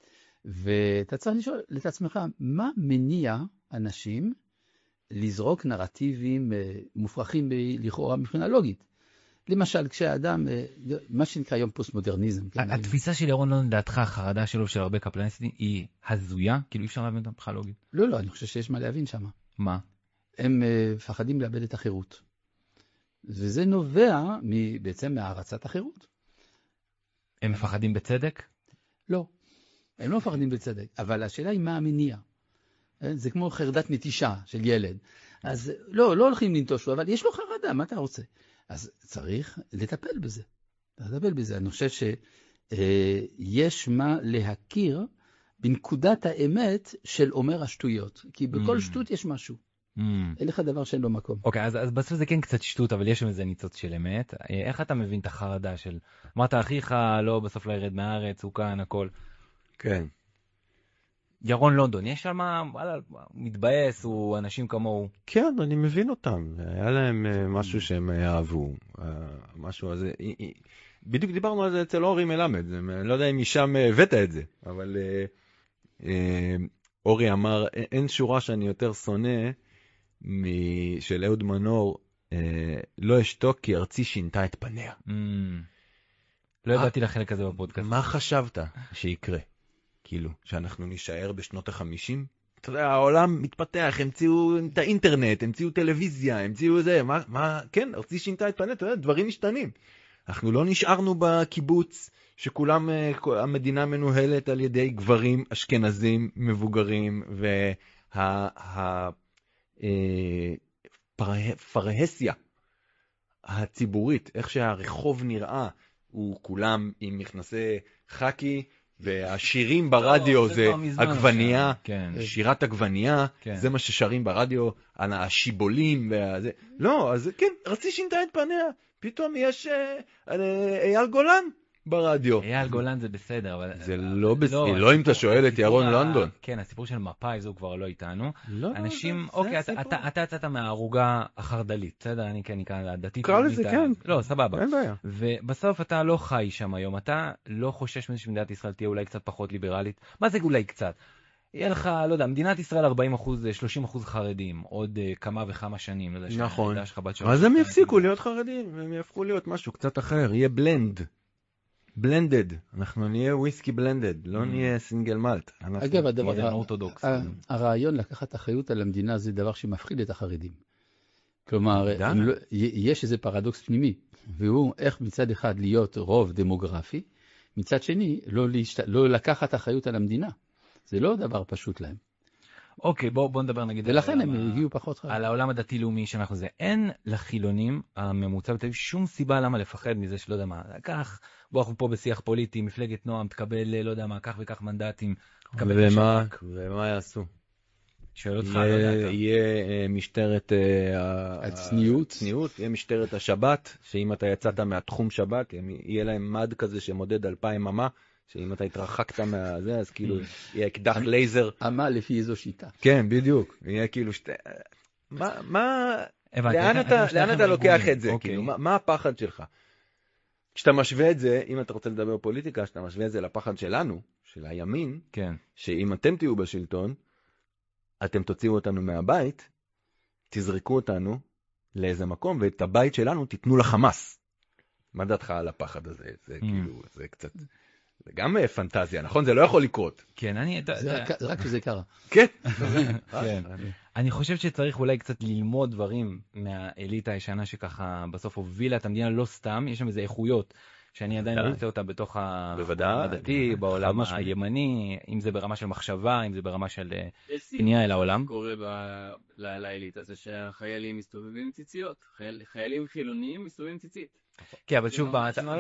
ואתה צריך לשאול את עצמך, מה מניע אנשים לזרוק נרטיבים מופרכים לכאורה מבחינה לוגית. למשל, כשהאדם, מה שנקרא היום פוסט-מודרניזם. התפיסה של ירון לונדון, דעתך, החרדה שלו של הרבה קפלניסטים, היא הזויה? כאילו אי אפשר להבין אותה מבחינה לוגית? לא, לא, אני חושב שיש מה להבין שם. מה? הם מפחדים לאבד את החירות. וזה נובע בעצם מהערצת החירות. הם מפחדים בצדק? לא, הם לא מפחדים בצדק, אבל השאלה היא מה המניע. זה כמו חרדת נטישה של ילד. אז לא, לא הולכים לנטוש לו, אבל יש לו חרדה, מה אתה רוצה? אז צריך לטפל בזה. לטפל בזה. אני חושב שיש מה להכיר בנקודת האמת של אומר השטויות. כי בכל Mm. שטות יש משהו. Mm. אין לך דבר שאין לו מקום. אוקיי, אז, אז בסוף זה כן קצת שטות, אבל יש שם איזה ניצוץ של אמת. אה, איך אתה מבין את החרדה של, אמרת אחיך לא בסוף לא ירד מהארץ, הוא כאן, הכל. כן. ירון לונדון, יש שם מה, וואלה, מתבאס, הוא אנשים כמוהו. כן, אני מבין אותם. היה להם אה, משהו שהם אה, אהבו. אה, משהו הזה. אה, אה, בדיוק דיברנו על זה אצל אורי מלמד. אני לא יודע אם משם אה, הבאת את זה, אבל אה, אה, אורי אמר, אין שורה שאני יותר שונא של אהוד מנור, אה, לא אשתוק כי ארצי שינתה את פניה. Mm. לא ידעתי לחלק הזה בפודקאסט. מה חשבת שיקרה? כאילו, שאנחנו נשאר בשנות החמישים? אתה יודע, העולם מתפתח, המציאו את האינטרנט, המציאו טלוויזיה, המציאו זה, מה, מה, כן, ארצי שינתה את פניה, אתה יודע, דברים משתנים. אנחנו לא נשארנו בקיבוץ, שכולם, המדינה מנוהלת על ידי גברים אשכנזים מבוגרים, וה... ה, פרהסיה הציבורית, איך שהרחוב נראה, הוא כולם עם מכנסי חקי, והשירים ברדיו זה עגבנייה, שירת עגבנייה, זה מה ששרים ברדיו, השיבולים, לא, אז כן, רצי שינתה את פניה, פתאום יש אייל גולן ברדיו. אייל גולן זה בסדר, אבל... זה לא בסדר, לא אם אתה שואל את ירון לונדון. כן, הסיפור של מפאי, זו כבר לא איתנו. אנשים, אוקיי, אתה יצאת מהערוגה החרדלית, בסדר? אני כן, כאן הדתית. קרא לזה, כן. לא, סבבה. אין בעיה. ובסוף אתה לא חי שם היום, אתה לא חושש מזה שמדינת ישראל תהיה אולי קצת פחות ליברלית. מה זה אולי קצת? יהיה לך, לא יודע, מדינת ישראל ארבעים אחוז, שלושים אחוז חרדים, עוד כמה וכמה שנים. נכון. אז הם יפסיקו להיות חרדים, הם יהפכו להיות משהו קצת אחר, יהיה בלנד. בלנדד, אנחנו נהיה וויסקי בלנדד, לא נהיה סינגל מלט. אגב, הדבר, הרעיון לקחת אחריות על המדינה זה דבר שמפחיד את החרדים. כלומר, יש איזה פרדוקס פנימי, והוא איך מצד אחד להיות רוב דמוגרפי, מצד שני לא לקחת אחריות על המדינה. זה לא דבר פשוט להם. אוקיי, בוא, בוא נדבר נגיד... ולכן הם הגיעו פחות חרדים. על העולם הדתי-לאומי שאנחנו זה. אין לחילונים הממוצע בתל אביב שום סיבה למה לפחד מזה שלא יודע מה. כך, בוא אנחנו פה בשיח פוליטי, מפלגת נועם, תקבל לא יודע מה, כך וכך מנדטים. ומה, ומה יעשו? שואל אותך, יהיה משטרת הצניעות, יהיה משטרת השבת, שאם אתה יצאת מהתחום שבת, יהיה להם מד כזה שמודד אלפיים אמה, שאם אתה התרחקת מהזה, אז כאילו יהיה אקדח לייזר. אמה לפי איזו שיטה. כן, בדיוק. יהיה כאילו שתי... מה, מה... לאן אתה לוקח את זה? כאילו, מה הפחד שלך? כשאתה משווה את זה, אם אתה רוצה לדבר פוליטיקה, כשאתה משווה את זה לפחד שלנו, של הימין, שאם אתם תהיו בשלטון, אתם תוציאו אותנו מהבית, תזרקו אותנו לאיזה מקום, ואת הבית שלנו תיתנו לחמאס. מה דעתך על הפחד הזה? זה כאילו, זה קצת... זה גם פנטזיה, נכון? זה לא יכול לקרות. כן, אני... זה רק שזה קרה. כן. אני חושב שצריך אולי קצת ללמוד דברים מהאליטה הישנה שככה בסוף הובילה את המדינה, לא סתם, יש שם איזה איכויות שאני עדיין לא רוצה אותה בתוך הדתי, בעולם הימני, אם זה ברמה של מחשבה, אם זה ברמה של פנייה אל העולם. קורה לאליטה זה שהחיילים מסתובבים עם ציציות, חיילים חילוניים מסתובבים עם ציצית. כן, אבל שוב,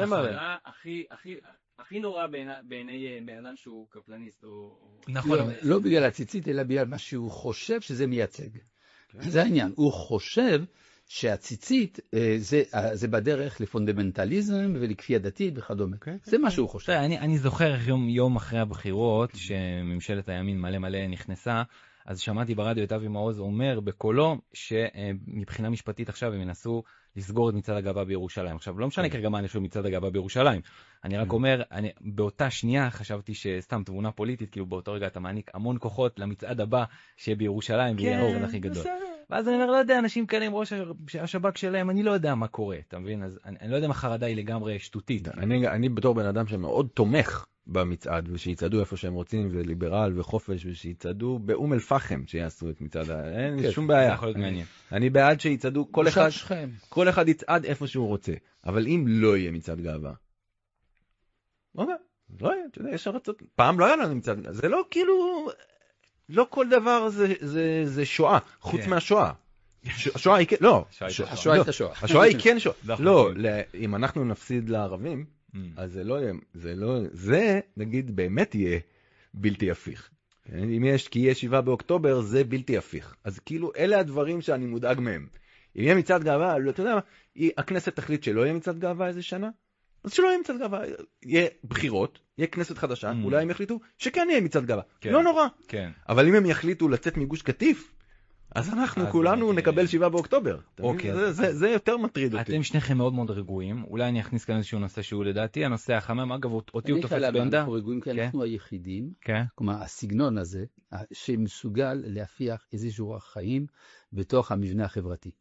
הכי נורא בעיני בן אדם שהוא קפלניסט. נכון. לא בגלל הציצית, אלא בגלל מה שהוא חושב שזה מייצג. זה העניין. הוא חושב שהציצית זה בדרך לפונדמנטליזם ולכפייה דתית וכדומה. זה מה שהוא חושב. אני זוכר יום אחרי הבחירות, שממשלת הימין מלא מלא נכנסה, אז שמעתי ברדיו את אבי מעוז אומר בקולו שמבחינה משפטית עכשיו הם ינסו לסגור את מצעד הגאווה בירושלים. עכשיו, לא משנה כרגע מה אני חושב מצעד הגאווה בירושלים. אני רק אומר, אני, באותה שנייה חשבתי שסתם תבונה פוליטית, כאילו באותו רגע אתה מעניק המון כוחות למצעד הבא שיהיה בירושלים, ויהיה האורן הכי גדול. ואז אני אומר, לא יודע, אנשים כאלה עם ראש השב"כ שלהם, אני לא יודע מה קורה, אתה מבין? אז אני, אני לא יודע אם החרדה היא לגמרי שטותית. אני, אני בתור בן אדם שמאוד תומך במצעד, ושיצעדו איפה שהם רוצים, וליברל וחופש, ושיצעדו באום אל-פחם שיעשו את מצעד, אין לי שום בעיה. אני בעד שיצעדו, כל אחד, כל אחד יצעד איפה שהוא רוצה. אבל אם לא יהיה מצעד גאווה, אוקיי, לא יהיה, אתה יודע, יש ארצות, פעם לא היה לנו מצעד, זה לא כאילו, לא כל דבר זה, זה, זה שואה, חוץ מהשואה. השואה היא כן, לא, השואה הייתה שואה. השואה היא כן שואה. לא, אם אנחנו נפסיד לערבים, אז זה לא יהיה, זה לא, זה נגיד באמת יהיה בלתי הפיך. אם יש, כי יש שבעה באוקטובר, זה בלתי הפיך. אז כאילו, אלה הדברים שאני מודאג מהם. אם יהיה מצעד גאווה, לא, אתה יודע מה, הכנסת תחליט שלא יהיה מצעד גאווה איזה שנה, אז שלא יהיה מצעד גאווה, יהיה בחירות, יהיה כנסת חדשה, mm. אולי הם יחליטו שכן יהיה מצעד גאווה. כן. לא נורא. כן. אבל אם הם יחליטו לצאת מגוש קטיף, אז אנחנו אז כולנו באמת... נקבל שבעה באוקטובר. אוקיי. זה, זה, זה יותר מטריד אותי. אתם שניכם מאוד מאוד רגועים. אולי אני אכניס כאן איזשהו נושא שהוא לדעתי, הנושא החמם, אגב, אותי הוא תופס בעמדה. אנחנו רגועים כי אנחנו היחידים, כן. כלומר, הסגנון הזה, שמסוגל להפיח איזשהו אורח חיים בתוך המבנה החברתי.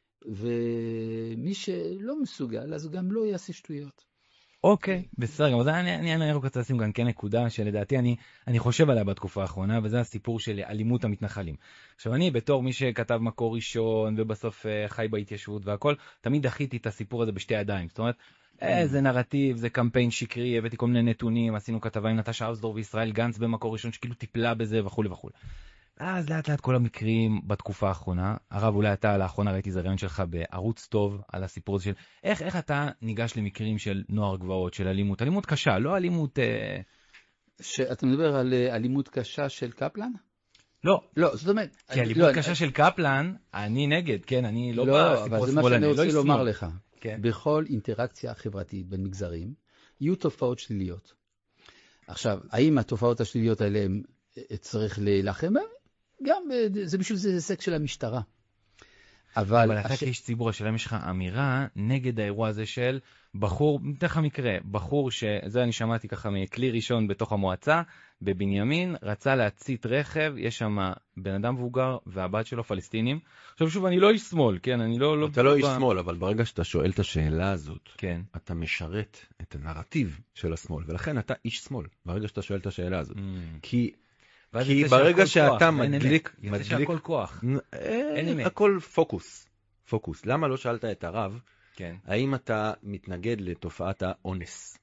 ומי שלא מסוגל, אז הוא גם לא יעשה שטויות. אוקיי, בסדר, אז אני, אני, אני רוצה לשים גם כן נקודה שלדעתי אני, אני חושב עליה בתקופה האחרונה, וזה הסיפור של אלימות המתנחלים. עכשיו אני בתור מי שכתב מקור ראשון ובסוף uh, חי בהתיישבות והכל, תמיד דחיתי את הסיפור הזה בשתי ידיים. זאת אומרת, אה, זה נרטיב, זה קמפיין שקרי, הבאתי כל מיני נתונים, עשינו כתבה עם נטשה אוסדור וישראל גנץ במקור ראשון שכאילו טיפלה בזה וכו' וכו'. אז לאט לאט כל המקרים בתקופה האחרונה, הרב אולי אתה לאחרונה ראיתי זה רעיון שלך בערוץ טוב על הסיפור הזה של איך, איך אתה ניגש למקרים של נוער גבעות, של אלימות, אלימות קשה, לא אלימות... אה... שאתה מדבר על אלימות קשה של קפלן? לא. לא, זאת אומרת... כי אלימות לא, קשה אני... של קפלן, אני נגד, כן, אני לא... לא, אבל זה מה שאני רוצה לא לומר לך. כן. בכל אינטראקציה חברתית בין מגזרים, יהיו תופעות שליליות. עכשיו, האם התופעות השליליות האלה צריך להילחם? גם זה בשביל זה הישג של המשטרה. אבל, אבל אתה כאיש ציבור, השאלה אם יש לך אמירה נגד האירוע הזה של בחור, נתך המקרה, בחור שזה אני שמעתי ככה מכלי ראשון בתוך המועצה, בבנימין, רצה להצית רכב, יש שם בן אדם מבוגר והבת שלו פלסטינים. עכשיו שוב, אני לא איש שמאל, כן, אני לא... אתה לא איש שמאל, אבל ברגע שאתה שואל את השאלה הזאת, כן. אתה משרת את הנרטיב של השמאל, ולכן אתה איש שמאל, ברגע שאתה שואל את השאלה הזאת. כי... כי ברגע שאתה מדליק, מדליק, שהכל כוח. הכל פוקוס, פוקוס. למה לא שאלת את הרב, כן. האם אתה מתנגד לתופעת האונס?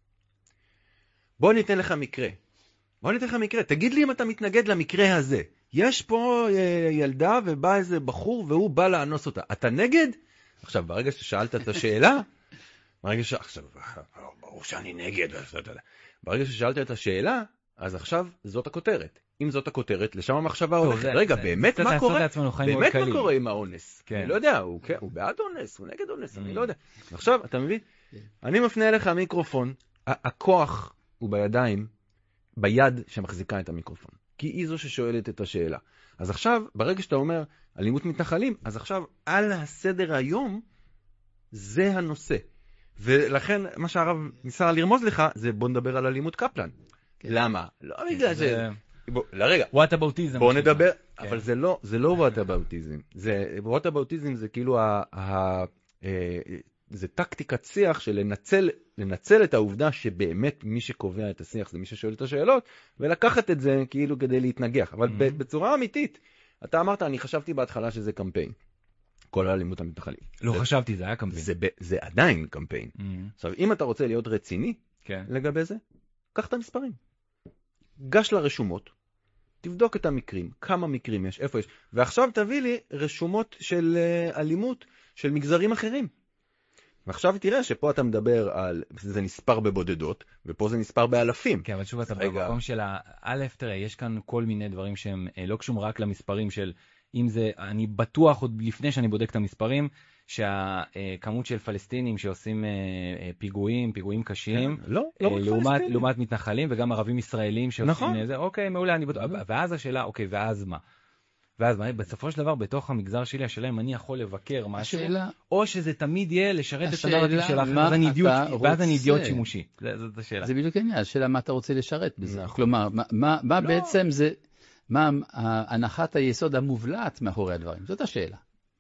בוא ניתן לך מקרה. בוא ניתן לך מקרה. תגיד לי אם אתה מתנגד למקרה הזה. יש פה ילדה ובא איזה בחור והוא בא לאנוס אותה. אתה נגד? עכשיו, ברגע ששאלת את השאלה, ברגע ש... עכשיו, ברור שאני נגד. ברגע ששאלת את השאלה, אז עכשיו זאת הכותרת. אם זאת הכותרת, לשם המחשבה הולכת. רגע, באמת מה קורה? באמת מה קורה עם האונס? אני לא יודע, הוא בעד אונס, הוא נגד אונס, אני לא יודע. עכשיו, אתה מבין? אני מפנה אליך המיקרופון, הכוח הוא בידיים, ביד שמחזיקה את המיקרופון. כי היא זו ששואלת את השאלה. אז עכשיו, ברגע שאתה אומר אלימות מתנחלים, אז עכשיו על הסדר היום, זה הנושא. ולכן מה שהרב ניסה לרמוז לך, זה בוא נדבר על אלימות קפלן. למה? לא בגלל ש... לרגע, what aboutism. בוא נדבר, אבל זה לא, זה לא what aboutism. זה, what aboutism זה כאילו ה, ה, זה טקטיקת שיח של לנצל, לנצל את העובדה שבאמת מי שקובע את השיח זה מי ששואל את השאלות, ולקחת את זה כאילו כדי להתנגח. אבל בצורה אמיתית, אתה אמרת, אני חשבתי בהתחלה שזה קמפיין. כל האלימות המתנחלים. לא חשבתי, זה היה קמפיין. זה עדיין קמפיין. עכשיו, אם אתה רוצה להיות רציני לגבי זה, קח את המספרים. גש לרשומות, תבדוק את המקרים, כמה מקרים יש, איפה יש, ועכשיו תביא לי רשומות של אלימות של מגזרים אחרים. ועכשיו תראה שפה אתה מדבר על, זה נספר בבודדות, ופה זה נספר באלפים. כן, אבל שוב אתה במקום של א', תראה, יש כאן כל מיני דברים שהם לא קשורים רק למספרים של, אם זה, אני בטוח עוד לפני שאני בודק את המספרים, שהכמות של פלסטינים שעושים פיגועים, פיגועים קשים, לא, לא לעומת, לעומת מתנחלים וגם ערבים ישראלים שעושים זה, אוקיי, מעולה, אני בטוח, ואז השאלה, אוקיי, ואז מה? ואז מה? בסופו של דבר, בתוך המגזר שלי, השאלה אם אני יכול לבקר משהו, או שזה תמיד יהיה לשרת את הנרטיב שלך, ואז אני אידיוט שימושי. זאת השאלה. זה בדיוק העניין, השאלה מה אתה רוצה לשרת בזה. כלומר, מה בעצם זה, מה הנחת היסוד המובלעת מאחורי הדברים? זאת השאלה.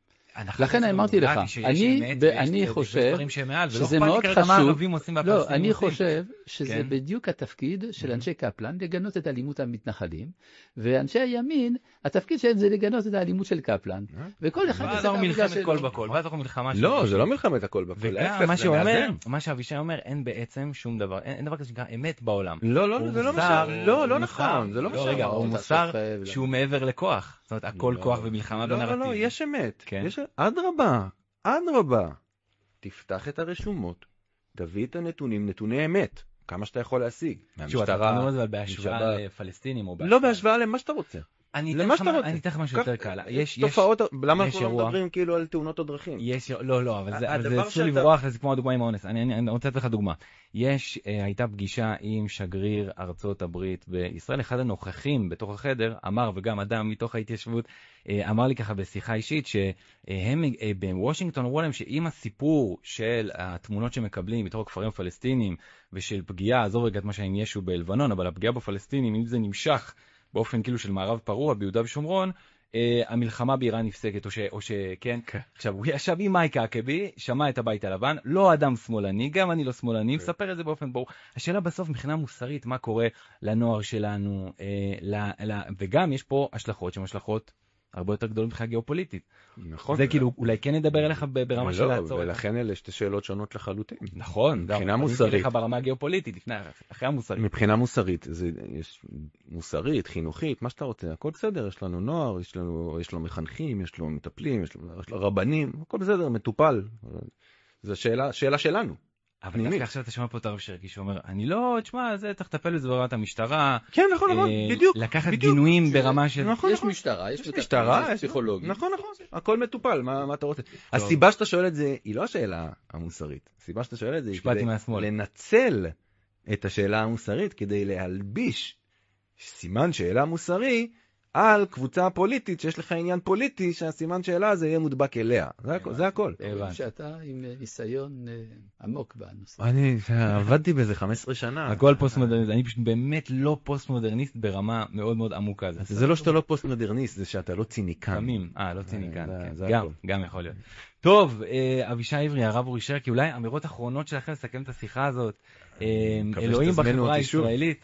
לכן אמרתי לך, אני חושב שזה מאוד חשוב, לא, אני חושב שזה בדיוק התפקיד של אנשי קפלן, לגנות את האלימות המתנחלים, ואנשי הימין, התפקיד שלהם זה לגנות את האלימות של קפלן, וכל אחד ואז אנחנו מלחמת כל בכל, ואז אנחנו מלחמה של... לא, זה לא מלחמת הכל בכל, וגם מה שהוא אומר, מה שאבישי אומר, אין בעצם שום דבר, אין דבר כזה שנקרא אמת בעולם. לא, לא, זה לא משהו, לא, לא נכון, זה לא משהו. רגע, הוא מוסר שהוא מעבר לכוח, זאת אומרת, הכל כוח ומלחמה בנרטיב. לא, לא, יש אמת, אדרבה, אדרבה, תפתח את הרשומות, תביא את הנתונים, נתוני אמת, כמה שאתה יכול להשיג. שוב, אתה אומר את זה בהשוואה לפלסטינים או בהשוואה... לא בהשוואה למה שאתה רוצה. אני למה שאתה רוצה. אני אתן לך משהו יותר קל. יש תופעות, למה אנחנו לא מדברים כאילו על תאונות הדרכים? יש, לא, לא, אבל זה אסור לברוח, זה כמו הדוגמה עם האונס. אני רוצה לתת לך דוגמה. יש, הייתה פגישה עם שגריר ארצות הברית בישראל, אחד הנוכחים בתוך החדר אמר, וגם אדם מתוך ההתיישבות, אמר לי ככה בשיחה אישית, שהם בוושינגטון אמרו להם שאם הסיפור של התמונות שמקבלים בתוך הכפרים הפלסטינים, ושל פגיעה, עזוב רגע את מה שהם ישו בלבנון, אבל הפגיעה בפלסטינים, אם זה נמשך באופן כאילו של מערב פרוע ביהודה ושומרון, אה, המלחמה באיראן נפסקת, או, ש, או שכן. Okay. עכשיו, הוא ישב עם מייק אקבי, שמע את הבית הלבן, לא אדם שמאלני, גם אני לא שמאלני, okay. מספר את זה באופן ברור. השאלה בסוף, מבחינה מוסרית, מה קורה לנוער שלנו, אה, ל, ל, וגם יש פה השלכות שהן השלכות הרבה יותר גדולות מבחינה גיאופוליטית. נכון. זה כאילו, אולי כן נדבר אליך ברמה של לעצור. ולכן אלה שתי שאלות שונות לחלוטין. נכון. מבחינה מוסרית. אני אליך ברמה הגיאופוליטית, לפני, אחרי המוסרית. מבחינה מוסרית, זה, יש מוסרית, חינוכית, מה שאתה רוצה, הכל בסדר, יש לנו נוער, יש לנו, יש לו מחנכים, יש לו מטפלים, יש לו, יש לו רבנים, הכל בסדר, מטופל. זו שאלה, שאלה שלנו. אבל דווקא עכשיו אתה שומע פה את הרב שרקי שאומר, אני לא, תשמע, זה צריך לטפל בזה ברמת המשטרה. כן, נכון, נכון, בדיוק. לקחת גינויים ברמה של... יש משטרה, יש משטרה, יש פסיכולוגים. נכון, נכון, הכל מטופל, מה אתה רוצה? הסיבה שאתה שואל את זה, היא לא השאלה המוסרית. הסיבה שאתה שואל את זה, היא כדי לנצל את השאלה המוסרית, כדי להלביש סימן שאלה מוסרי, על קבוצה פוליטית שיש לך עניין פוליטי, שהסימן שאלה הזה יהיה מודבק אליה. זה הכל. שאתה עם ניסיון עמוק בנושא. אני עבדתי בזה חמש עשרה שנה. הכל פוסט-מודרניסט. אני פשוט באמת לא פוסט-מודרניסט ברמה מאוד מאוד עמוקה. זה לא שאתה לא פוסט-מודרניסט, זה שאתה לא ציניקן. תמים. אה, לא ציניקן. גם יכול להיות. טוב, אבישי עברי, הרב אורי שרקי, אולי אמירות אחרונות שלכם לסכם את השיחה הזאת. אלוהים בחברה הישראלית.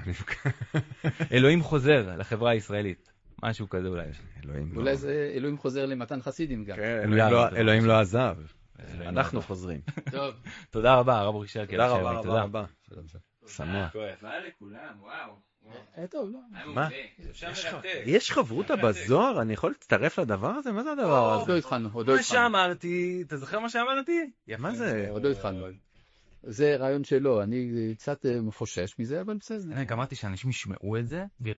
אלוהים חוזר לחברה הישראלית. משהו כזה אולי. אולי זה אלוהים חוזר למתן חסידים גם. אלוהים לא עזב. אנחנו חוזרים. טוב. תודה רבה, הרב אורי שרקי. תודה רבה, רבה, רבה. שמח. מה לכולם, וואו. טוב, לא. מה? יש חברותה בזוהר? אני יכול להצטרף לדבר הזה? מה זה הדבר הזה? עוד לא התחלנו, עוד לא התחלנו. מה שאמרתי, אתה זוכר מה שאמרתי? מה זה? עוד לא התחלנו. זה רעיון שלו, אני קצת מפושש מזה, אבל בסדר. אני אמרתי שאנשים ישמעו את זה,